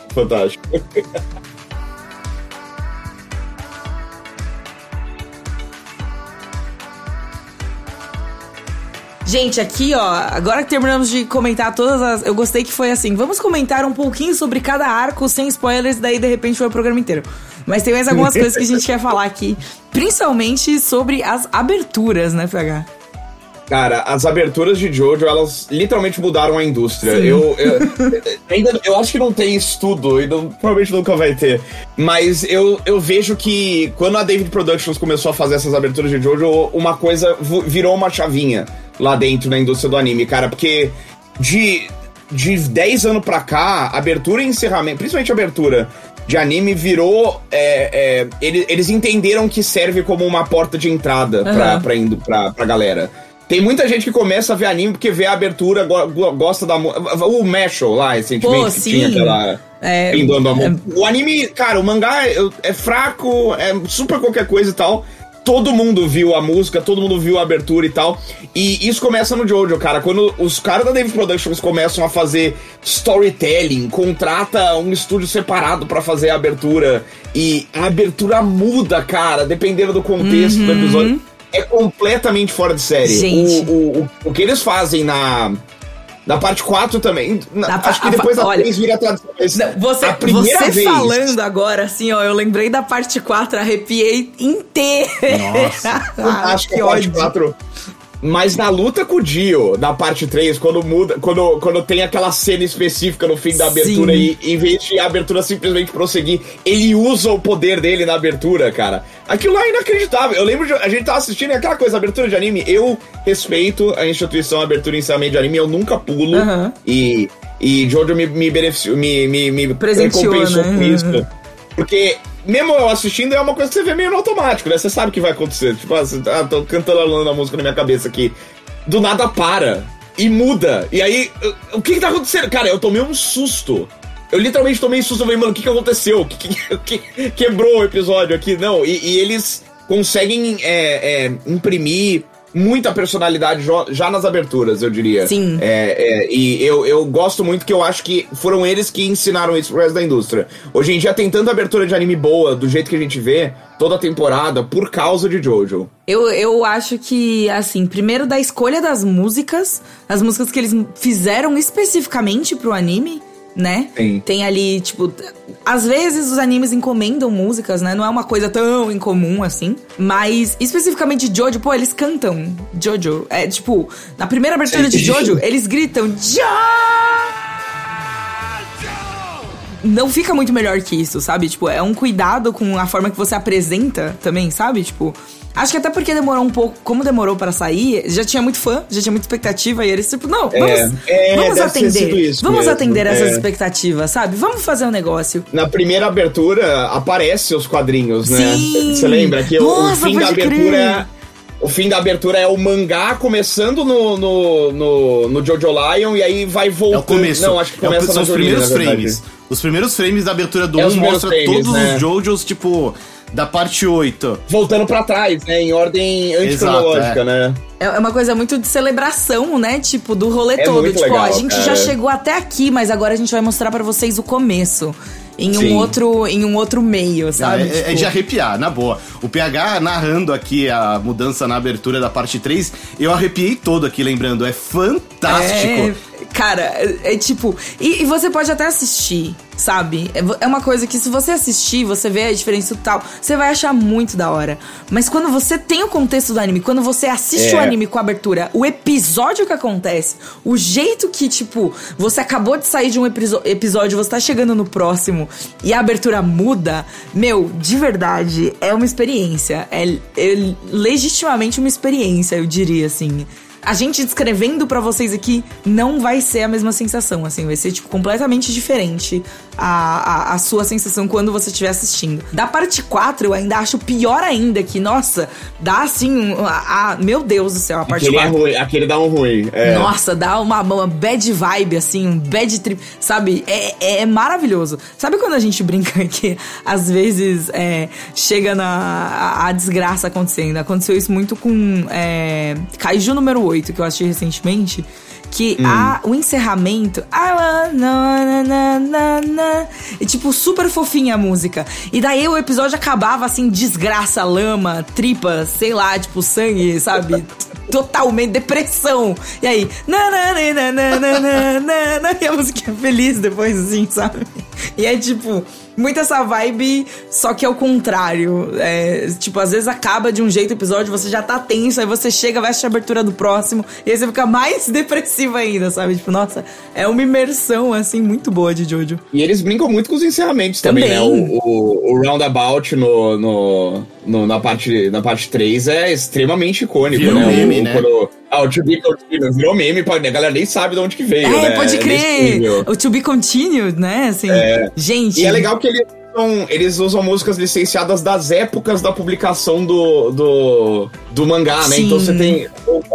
Gente, aqui, ó, agora que terminamos de comentar todas as... Eu gostei que foi assim, vamos comentar um pouquinho sobre cada arco, sem spoilers, daí de repente foi o programa inteiro. Mas tem mais algumas coisas que a gente quer falar aqui, principalmente sobre as aberturas, né, PH? Cara, as aberturas de JoJo, elas literalmente mudaram a indústria. Eu acho que não tem estudo, e provavelmente nunca vai ter. Mas eu vejo que quando a David Productions começou a fazer essas aberturas de JoJo, uma coisa virou uma chavinha lá dentro na indústria do anime, cara. Porque de 10 anos pra cá, abertura e encerramento, principalmente abertura de anime, virou... eles entenderam que serve como uma porta de entrada pra galera. Tem muita gente que começa a ver anime porque vê a abertura, gosta da... O Mashal lá, recentemente, que tinha aquela... O anime, cara, o mangá é fraco, é super qualquer coisa e tal. Todo mundo viu a música, todo mundo viu a abertura e tal. E isso começa no JoJo, cara. Quando os caras da David Productions começam a fazer storytelling, contrata um estúdio separado pra fazer a abertura. E a abertura muda, cara, dependendo do contexto do episódio. É completamente fora de série. Gente. O que eles fazem na parte 4 também. Acho que depois da 3 vira tradição. Você vez, falando agora, assim, ó, eu lembrei da parte 4, arrepiei inteira. Nossa. Acho que a parte 4. Mas na luta com o Dio, da parte 3, quando tem aquela cena específica no fim da abertura, e em vez de a abertura simplesmente prosseguir, ele usa o poder dele na abertura, cara. Aquilo lá é inacreditável. Eu lembro a gente tava assistindo aquela coisa, abertura de anime. Eu respeito a instituição abertura e encerramento de anime, eu nunca pulo. E Jojo me beneficiou, me presenteou, recompensou né? com isso. Porque... Mesmo eu assistindo, é uma coisa que você vê meio no automático, né? Você sabe o que vai acontecer. Tipo, tô cantando a música na minha cabeça aqui. Do nada para. E muda. E aí, o que tá acontecendo? Cara, eu tomei um susto. Eu literalmente tomei um susto. Eu falei, mano, o que aconteceu? O que quebrou o episódio aqui? Não, e eles conseguem imprimir muita personalidade já nas aberturas, eu diria. Sim. E eu gosto muito, que eu acho que foram eles que ensinaram isso pro resto da indústria. Hoje em dia tem tanta abertura de anime boa, do jeito que a gente vê, toda a temporada, por causa de JoJo. Eu acho que, assim, primeiro da escolha das músicas, as músicas que eles fizeram especificamente pro anime, né? Sim. Tem ali, tipo... Às vezes os animes encomendam músicas, né? Não é uma coisa tão incomum assim. Mas, especificamente Jojo, pô, eles cantam Jojo. É, tipo, na primeira abertura de Jojo, eles gritam Jojo! Não fica muito melhor que isso, sabe? Tipo, é um cuidado com a forma que você apresenta também, sabe? Tipo... Acho que até porque demorou um pouco, como demorou pra sair, já tinha muito fã, já tinha muita expectativa, e eles tipo, não, vamos atender. Vamos atender essas expectativas, sabe? Vamos fazer um negócio. Na primeira abertura, aparece os quadrinhos, né? Sim. Você lembra que Nossa, o fim da abertura... O fim da abertura é o mangá começando no Jojo Lion, e aí vai voltando. É o começo. Não, acho que começa são os primeiros frames. Os primeiros frames da abertura do 1 mostra todos os Jojos, tipo... Da parte 8. Voltando pra trás, né? Em ordem anticronológica, né? É uma coisa muito de celebração, né? Tipo, do rolê todo. Muito tipo, legal, ó, a gente cara. já chegou até aqui, mas agora a gente vai mostrar pra vocês o começo. em um outro meio, sabe? É de arrepiar, na boa. O PH narrando aqui a mudança na abertura da parte 3, eu arrepiei todo aqui, lembrando. É fantástico. Cara, é tipo... E você pode até assistir, sabe? É uma coisa que se você assistir, você vê a diferença e tal, você vai achar muito da hora. Mas quando você tem o contexto do anime, quando você assiste o anime com a abertura, o episódio que acontece, o jeito que, tipo, você acabou de sair de um episódio, você tá chegando no próximo e a abertura muda, meu, de verdade, é uma experiência. É legitimamente uma experiência, eu diria, assim. A gente descrevendo pra vocês aqui não vai ser a mesma sensação, assim, vai ser, tipo, completamente diferente a sua sensação quando você estiver assistindo. Da parte 4, eu ainda acho pior ainda, que, nossa, dá, assim, meu Deus do céu, a parte 4. Aquele dá um ruim. Nossa, dá uma bad vibe, assim, um bad trip, sabe? É maravilhoso. Sabe quando a gente brinca que, às vezes, chega a desgraça acontecendo? Aconteceu isso muito com Kaiju número 8, que eu assisti recentemente, que o encerramento e tipo, super fofinha a música, e daí o episódio acabava assim, desgraça, lama, tripa, sei lá, tipo, sangue, sabe? Totalmente depressão. E aí e a música é feliz depois, assim, sabe? E é tipo, muito essa vibe, só que é o contrário. Tipo, às vezes acaba de um jeito o episódio, você já tá tenso, aí você chega, vai assistir a abertura do próximo, e aí você fica mais depressivo ainda, sabe? Tipo, nossa, é uma imersão, assim, muito boa de Jojo. E eles brincam muito com os encerramentos também, né? O Roundabout na parte 3 é extremamente icônico, virou né? Meme, né? O To Be Continued virou meme, a galera nem sabe de onde que veio, né? Pode crer! O To Be Continued, né? Assim, gente... E é legal que eles usam músicas licenciadas das épocas da publicação do mangá, né? Sim. Então você tem...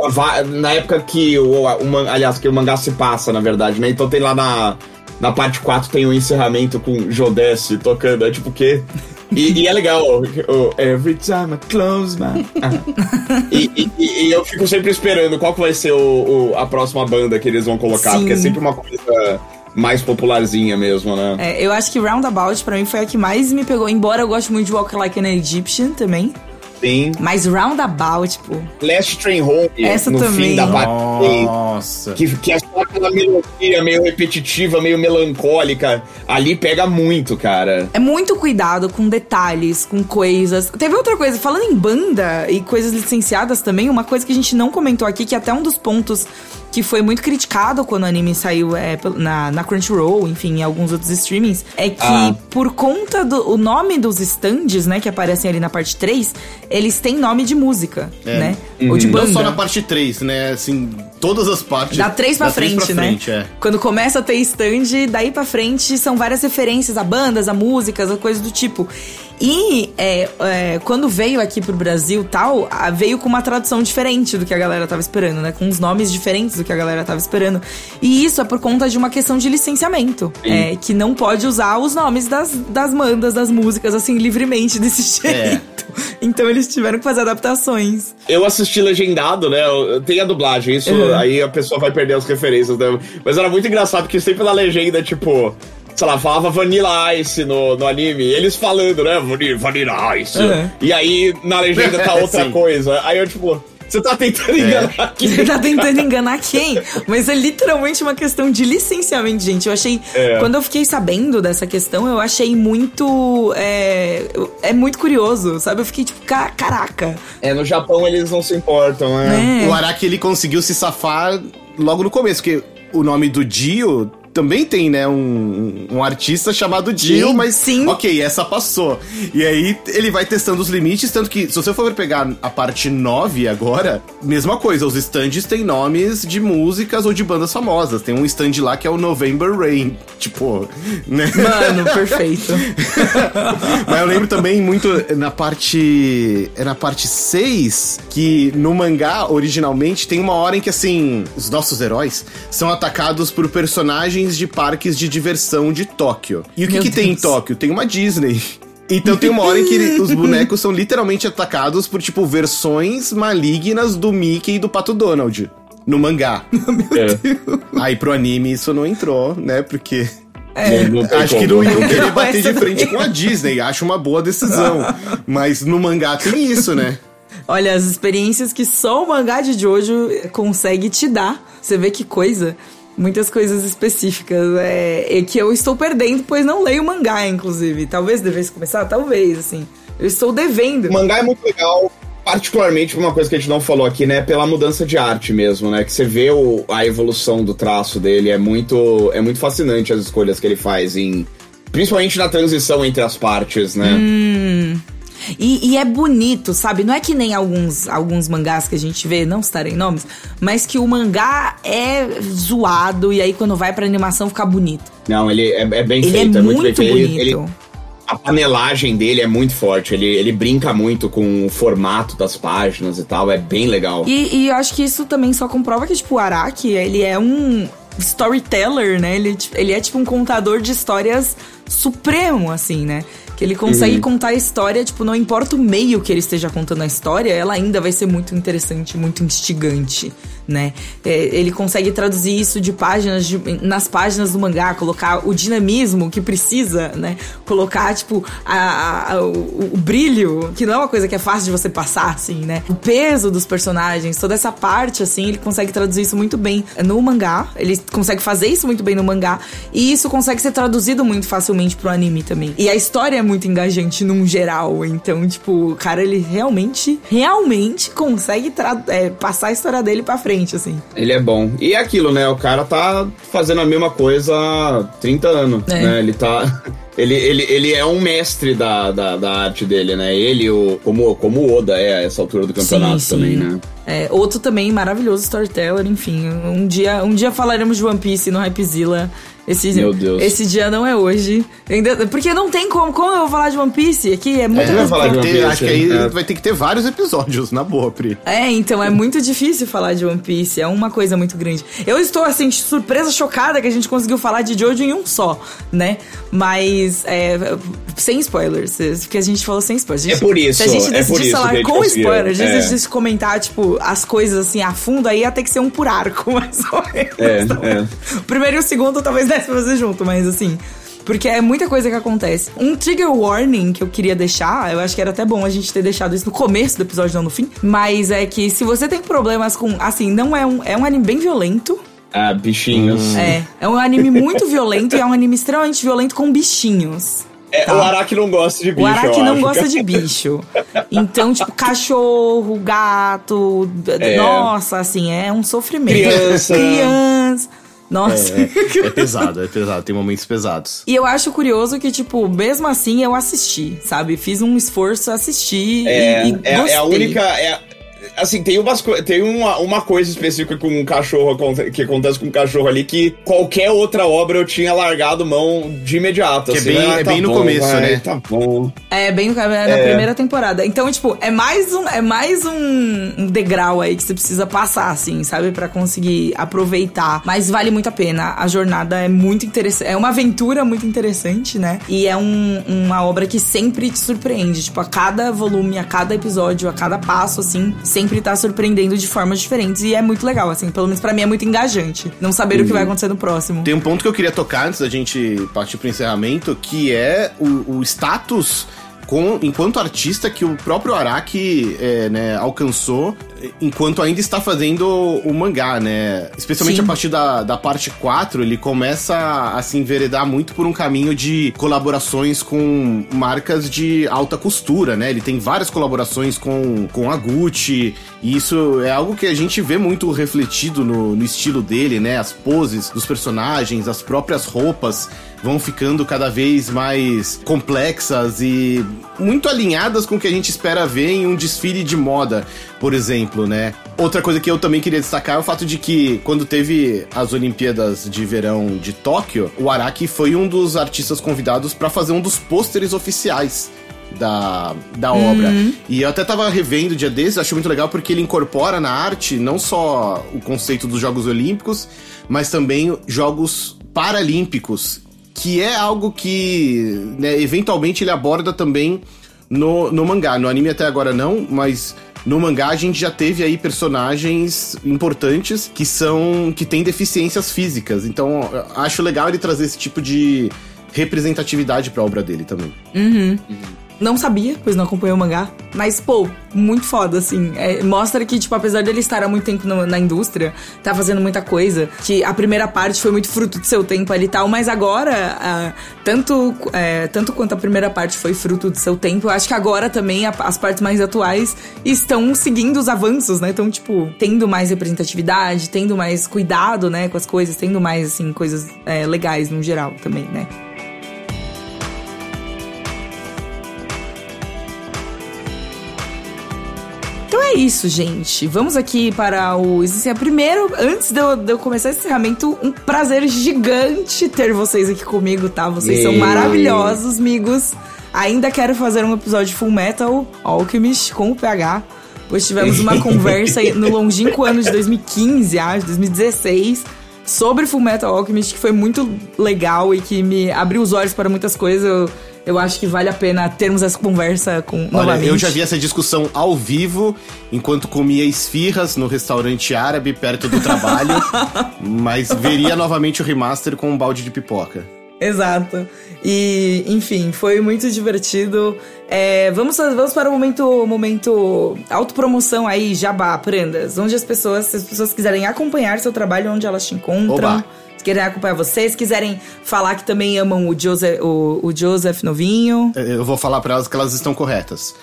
Na época que que o mangá se passa, na verdade, né? Então tem lá na parte 4 tem um encerramento com Jodeci tocando, tipo o quê? E é legal, Every time I close my eyes. E eu fico sempre esperando qual que vai ser a próxima banda que eles vão colocar, Sim. porque é sempre uma coisa mais popularzinha mesmo, né? Eu acho que Roundabout, pra mim, foi a que mais me pegou, embora eu goste muito de Walk Like an Egyptian também. Sim. Mas Roundabout, pô... Last Train Home, essa no também. fim da parte. Nossa. Que é só aquela melodia meio repetitiva, meio melancólica. Ali pega muito, cara. É muito cuidado com detalhes, com coisas. Teve outra coisa, falando em banda e coisas licenciadas também, uma coisa que a gente não comentou aqui, que é até um dos pontos que foi muito criticado quando o anime saiu na Crunchyroll, enfim, em alguns outros streamings, é que por conta do nome dos stands, né, que aparecem ali na parte 3, eles têm nome de música, né? Ou de banda. Não só na parte 3, né? Assim, todas as partes. Da 3 pra frente, né? Quando começa a ter stand, daí pra frente são várias referências a bandas, a músicas, a coisas do tipo. E quando veio aqui pro Brasil tal, veio com uma tradução diferente do que a galera tava esperando, né? Com uns nomes diferentes do que a galera tava esperando. E isso é por conta de uma questão de licenciamento. Que não pode usar os nomes das bandas, das músicas, assim, livremente desse jeito. Então eles tiveram que fazer adaptações. Eu assisti legendado, né? Tem a dublagem, isso aí a pessoa vai perder as referências, né? Mas era muito engraçado porque sempre na legenda, tipo... Sei lá, falava Vanilla Ice no anime, eles falando, né? Vanilla Ice. E aí, na legenda tá outra coisa. Aí eu, tipo, você tá tentando enganar quem? Você tá tentando enganar quem? Mas é literalmente uma questão de licenciamento, gente. Eu achei... Quando eu fiquei sabendo dessa questão, eu achei muito... É muito curioso, sabe? Eu fiquei tipo, caraca. No Japão eles não se importam, né? O Araki, ele conseguiu se safar logo no começo, porque o nome do Dio... Também tem, né, um artista chamado Dio, mas sim. Ok, essa passou. E aí ele vai testando os limites, tanto que se você for pegar a parte 9 agora, mesma coisa, os stands têm nomes de músicas ou de bandas famosas. Tem um stand lá que é o November Rain, tipo, né? Mano, perfeito. Mas eu lembro também muito na parte 6, que no mangá, originalmente, tem uma hora em que, assim, os nossos heróis são atacados por personagens de parques de diversão de Tóquio. E o que tem em Tóquio? Tem uma Disney. Então tem uma hora em que os bonecos são literalmente atacados por, tipo, versões malignas do Mickey e do Pato Donald. No mangá. Meu Deus. Aí pro anime isso não entrou, né? Porque... Acho que não iam querer bater de frente com a Disney. Acho uma boa decisão. Mas no mangá tem isso, né? Olha, as experiências que só o mangá de Jojo consegue te dar. Você vê que coisa. Muitas coisas específicas. Que eu estou perdendo, pois não leio mangá, inclusive. Talvez devesse começar? Talvez, assim. Eu estou devendo. O mangá é muito legal. Particularmente uma coisa que a gente não falou aqui, né? Pela mudança de arte mesmo, né? Que você vê a evolução do traço dele. É muito fascinante as escolhas que ele faz, principalmente na transição entre as partes, né? E é bonito, sabe? Não é que nem alguns mangás que a gente vê, não citarei nomes, mas que o mangá é zoado e aí quando vai pra animação fica bonito. Não, ele é bem feito. Ele é muito bem feito. Bonito. A panelagem dele é muito forte, ele brinca muito com o formato das páginas e tal, é bem legal. E eu acho que isso também só comprova que, tipo, o Araki, ele é um storyteller, né? Ele é tipo um contador de histórias supremo, assim, né? Que ele consegue contar a história, tipo, não importa o meio que ele esteja contando a história, ela ainda vai ser muito interessante, muito instigante, né? Ele consegue traduzir isso de nas páginas do mangá, colocar o dinamismo que precisa, né? Colocar, tipo, o brilho, que não é uma coisa que é fácil de você passar, assim, né? O peso dos personagens, toda essa parte, assim, ele consegue traduzir isso muito bem no mangá, ele consegue fazer isso muito bem no mangá, e isso consegue ser traduzido muito facilmente pro anime também. E a história é muito engajante num geral, então, tipo, o cara, ele realmente consegue passar a história dele pra frente, assim. Ele é bom. E é aquilo, né? O cara tá fazendo a mesma coisa há 30 anos, né? Ele tá... Ele é um mestre da arte dele, né? Ele, como o Oda é a essa altura do campeonato também, né? Outro também maravilhoso storyteller, enfim. Um dia falaremos de One Piece no Hypezilla. Meu Deus. Esse dia não é hoje. Porque não tem como eu vou falar de One Piece aqui. É muito difícil. Acho que aí vai ter que ter vários episódios, na boa, Pri. Então é muito difícil falar de One Piece. É uma coisa muito grande. Eu estou, assim, surpresa, chocada que a gente conseguiu falar de Jojo em um só, né? Mas, sem spoilers. Porque a gente falou sem spoilers. É por isso. Se a gente decidisse falar com spoilers, a gente decidisse comentar, tipo, as coisas, assim, a fundo, aí ia ter que ser um por arco, mais ou menos. O primeiro e o segundo, talvez desse pra fazer junto, mas assim... Porque é muita coisa que acontece. Um trigger warning que eu queria deixar, eu acho que era até bom a gente ter deixado isso no começo do episódio, não no fim. Mas é que se você tem problemas com... Assim, não é um anime bem violento. Bichinhos. É um anime muito violento e é um anime extremamente violento com bichinhos. Tá? O Araki não gosta de bicho. O Araki não gosta de bicho. Então, tipo, cachorro, gato... Nossa, assim, é um sofrimento. Criança... Nossa. É pesado. Tem momentos pesados. E eu acho curioso que, tipo, mesmo assim eu assisti, sabe? Fiz um esforço, assisti e gostei. É a única... Assim, tem uma coisa específica com um cachorro, que acontece com um cachorro ali, que qualquer outra obra eu tinha largado mão de imediato. Que assim, é bem no começo, né? Tá bom. Bem na primeira temporada. Então, tipo, é mais um degrau aí que você precisa passar, assim, sabe? Pra conseguir aproveitar. Mas vale muito a pena. A jornada é muito interessante. É uma aventura muito interessante, né? E é uma obra que sempre te surpreende. Tipo, a cada volume, a cada episódio, a cada passo, assim... sempre tá surpreendendo de formas diferentes e é muito legal, assim, pelo menos pra mim é muito engajante não saber o que vai acontecer no próximo. Tem um ponto que eu queria tocar antes da gente partir pro encerramento, que é o status enquanto artista que o próprio Araki alcançou enquanto ainda está fazendo o mangá, né? Especialmente a partir da parte 4, ele começa a se enveredar muito por um caminho de colaborações com marcas de alta costura, né? Ele tem várias colaborações com a Gucci, e isso é algo que a gente vê muito refletido no estilo dele, né? As poses dos personagens, as próprias roupas vão ficando cada vez mais complexas e muito alinhadas com o que a gente espera ver em um desfile de moda, por exemplo, né? Outra coisa que eu também queria destacar é o fato de que, quando teve as Olimpíadas de Verão de Tóquio, o Araki foi um dos artistas convidados para fazer um dos pôsteres oficiais da obra. E eu até tava revendo o dia desses, achei muito legal porque ele incorpora na arte não só o conceito dos Jogos Olímpicos, mas também Jogos Paralímpicos, que é algo que, né, eventualmente ele aborda também no mangá. No anime até agora não, mas no mangá a gente já teve aí personagens importantes que têm deficiências físicas. Então, acho legal ele trazer esse tipo de representatividade pra obra dele também. Não sabia, pois não acompanhei o mangá. Mas, pô, muito foda, assim. Mostra que, tipo, apesar dele estar há muito tempo na indústria, tá fazendo muita coisa, que a primeira parte foi muito fruto do seu tempo ali e tal, mas agora, tanto quanto a primeira parte foi fruto do seu tempo, eu acho que agora também as partes mais atuais estão seguindo os avanços, né? Então, tipo, tendo mais representatividade, tendo mais cuidado, né, com as coisas, tendo mais, assim, coisas legais no geral também, né? Então é isso, gente. Vamos aqui para o... Primeiro, antes de eu começar esse encerramento, um prazer gigante ter vocês aqui comigo, tá? Vocês são maravilhosos, amigos. Ainda quero fazer um episódio de Full Metal Alchemist com o PH, pois tivemos uma conversa no longínquo ano de 2015, 2016, sobre Full Metal Alchemist, que foi muito legal e que me abriu os olhos para muitas coisas. Eu acho que vale a pena termos essa conversa novamente. Eu já vi essa discussão ao vivo, enquanto comia esfirras no restaurante árabe perto do trabalho, mas veria novamente o remaster com um balde de pipoca. Exato. E, enfim, foi muito divertido. Vamos para o momento autopromoção aí, Jabá, Prandas, onde se as pessoas quiserem acompanhar seu trabalho, onde elas te encontram. Oba. Se quiserem acompanhar vocês, quiserem falar que também amam o Joseph Novinho. Eu vou falar para elas que elas estão corretas.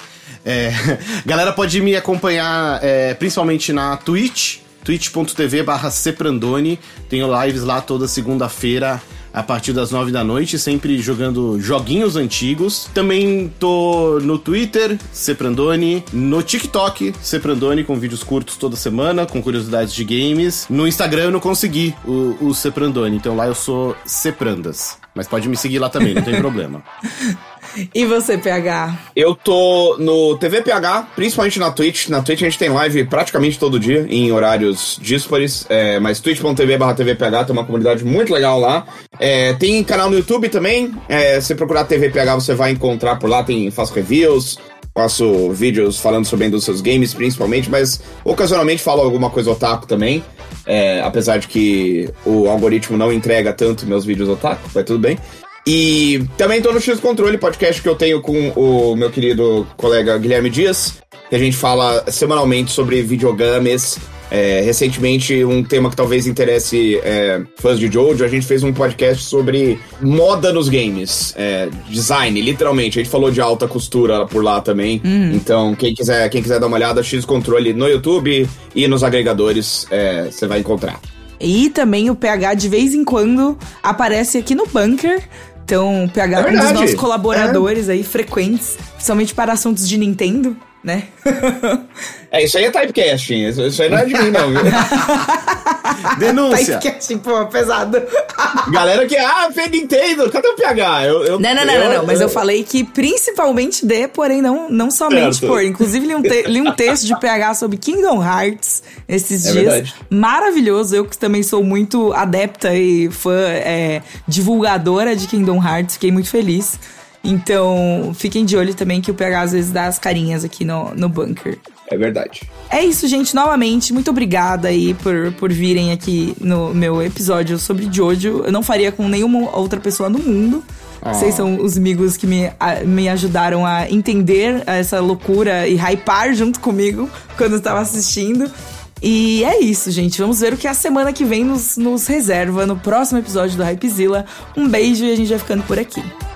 Galera pode me acompanhar principalmente na Twitch, twitch.tv/Seprandoni. Tenho lives lá toda segunda-feira a partir das 9 da noite, sempre jogando joguinhos antigos. Também tô no Twitter, Seprandoni, no TikTok, Seprandoni, com vídeos curtos toda semana, com curiosidades de games. No Instagram eu não consegui o Seprandoni, então lá eu sou Seprandas. Mas pode me seguir lá também, não tem problema. E você, PH? Eu tô no TV PH, principalmente na Twitch. Na Twitch a gente tem live praticamente todo dia, em horários díspares. Mas twitch.tv/TVPH tem uma comunidade muito legal lá. Tem canal no YouTube também. Se procurar TV PH você vai encontrar por lá. Faço reviews, faço vídeos falando sobre dos seus games principalmente, mas ocasionalmente falo alguma coisa otaku também. Apesar de que o algoritmo não entrega tanto meus vídeos otaku, vai tudo bem. E também tô no X-Controle, podcast que eu tenho com o meu querido colega Guilherme Dias, que a gente fala semanalmente sobre videogames. Recentemente, um tema que talvez interesse fãs de Jojo, a gente fez um podcast sobre moda nos games, design, literalmente. A gente falou de alta costura por lá também. Então, quem quiser dar uma olhada, X-Controle no YouTube e nos agregadores, você vai encontrar. E também o PH, de vez em quando, aparece aqui no Bunker. Então, o PH é um dos nossos colaboradores aí, frequentes, principalmente para assuntos de Nintendo, né? Isso aí é typecasting, isso aí não é de mim, não, viu? Denúncia! Typecasting, pô, pesado. Galera que, fez Nintendo, cadê o PH? Não, mas eu falei que principalmente porém não somente por. Inclusive, li um texto de PH sobre Kingdom Hearts esses dias. Verdade. Maravilhoso, eu que também sou muito adepta e fã, divulgadora de Kingdom Hearts, fiquei muito feliz. Então, fiquem de olho também que o PH às vezes dá as carinhas aqui no Bunker. É verdade. É isso, gente. Novamente, muito obrigada aí por virem aqui no meu episódio sobre Jojo. Eu não faria com nenhuma outra pessoa no mundo. Vocês são os amigos que me ajudaram a entender essa loucura e hypar junto comigo quando eu tava assistindo. E é isso, gente. Vamos ver o que a semana que vem nos reserva no próximo episódio do Hypezilla. Um beijo e a gente vai ficando por aqui.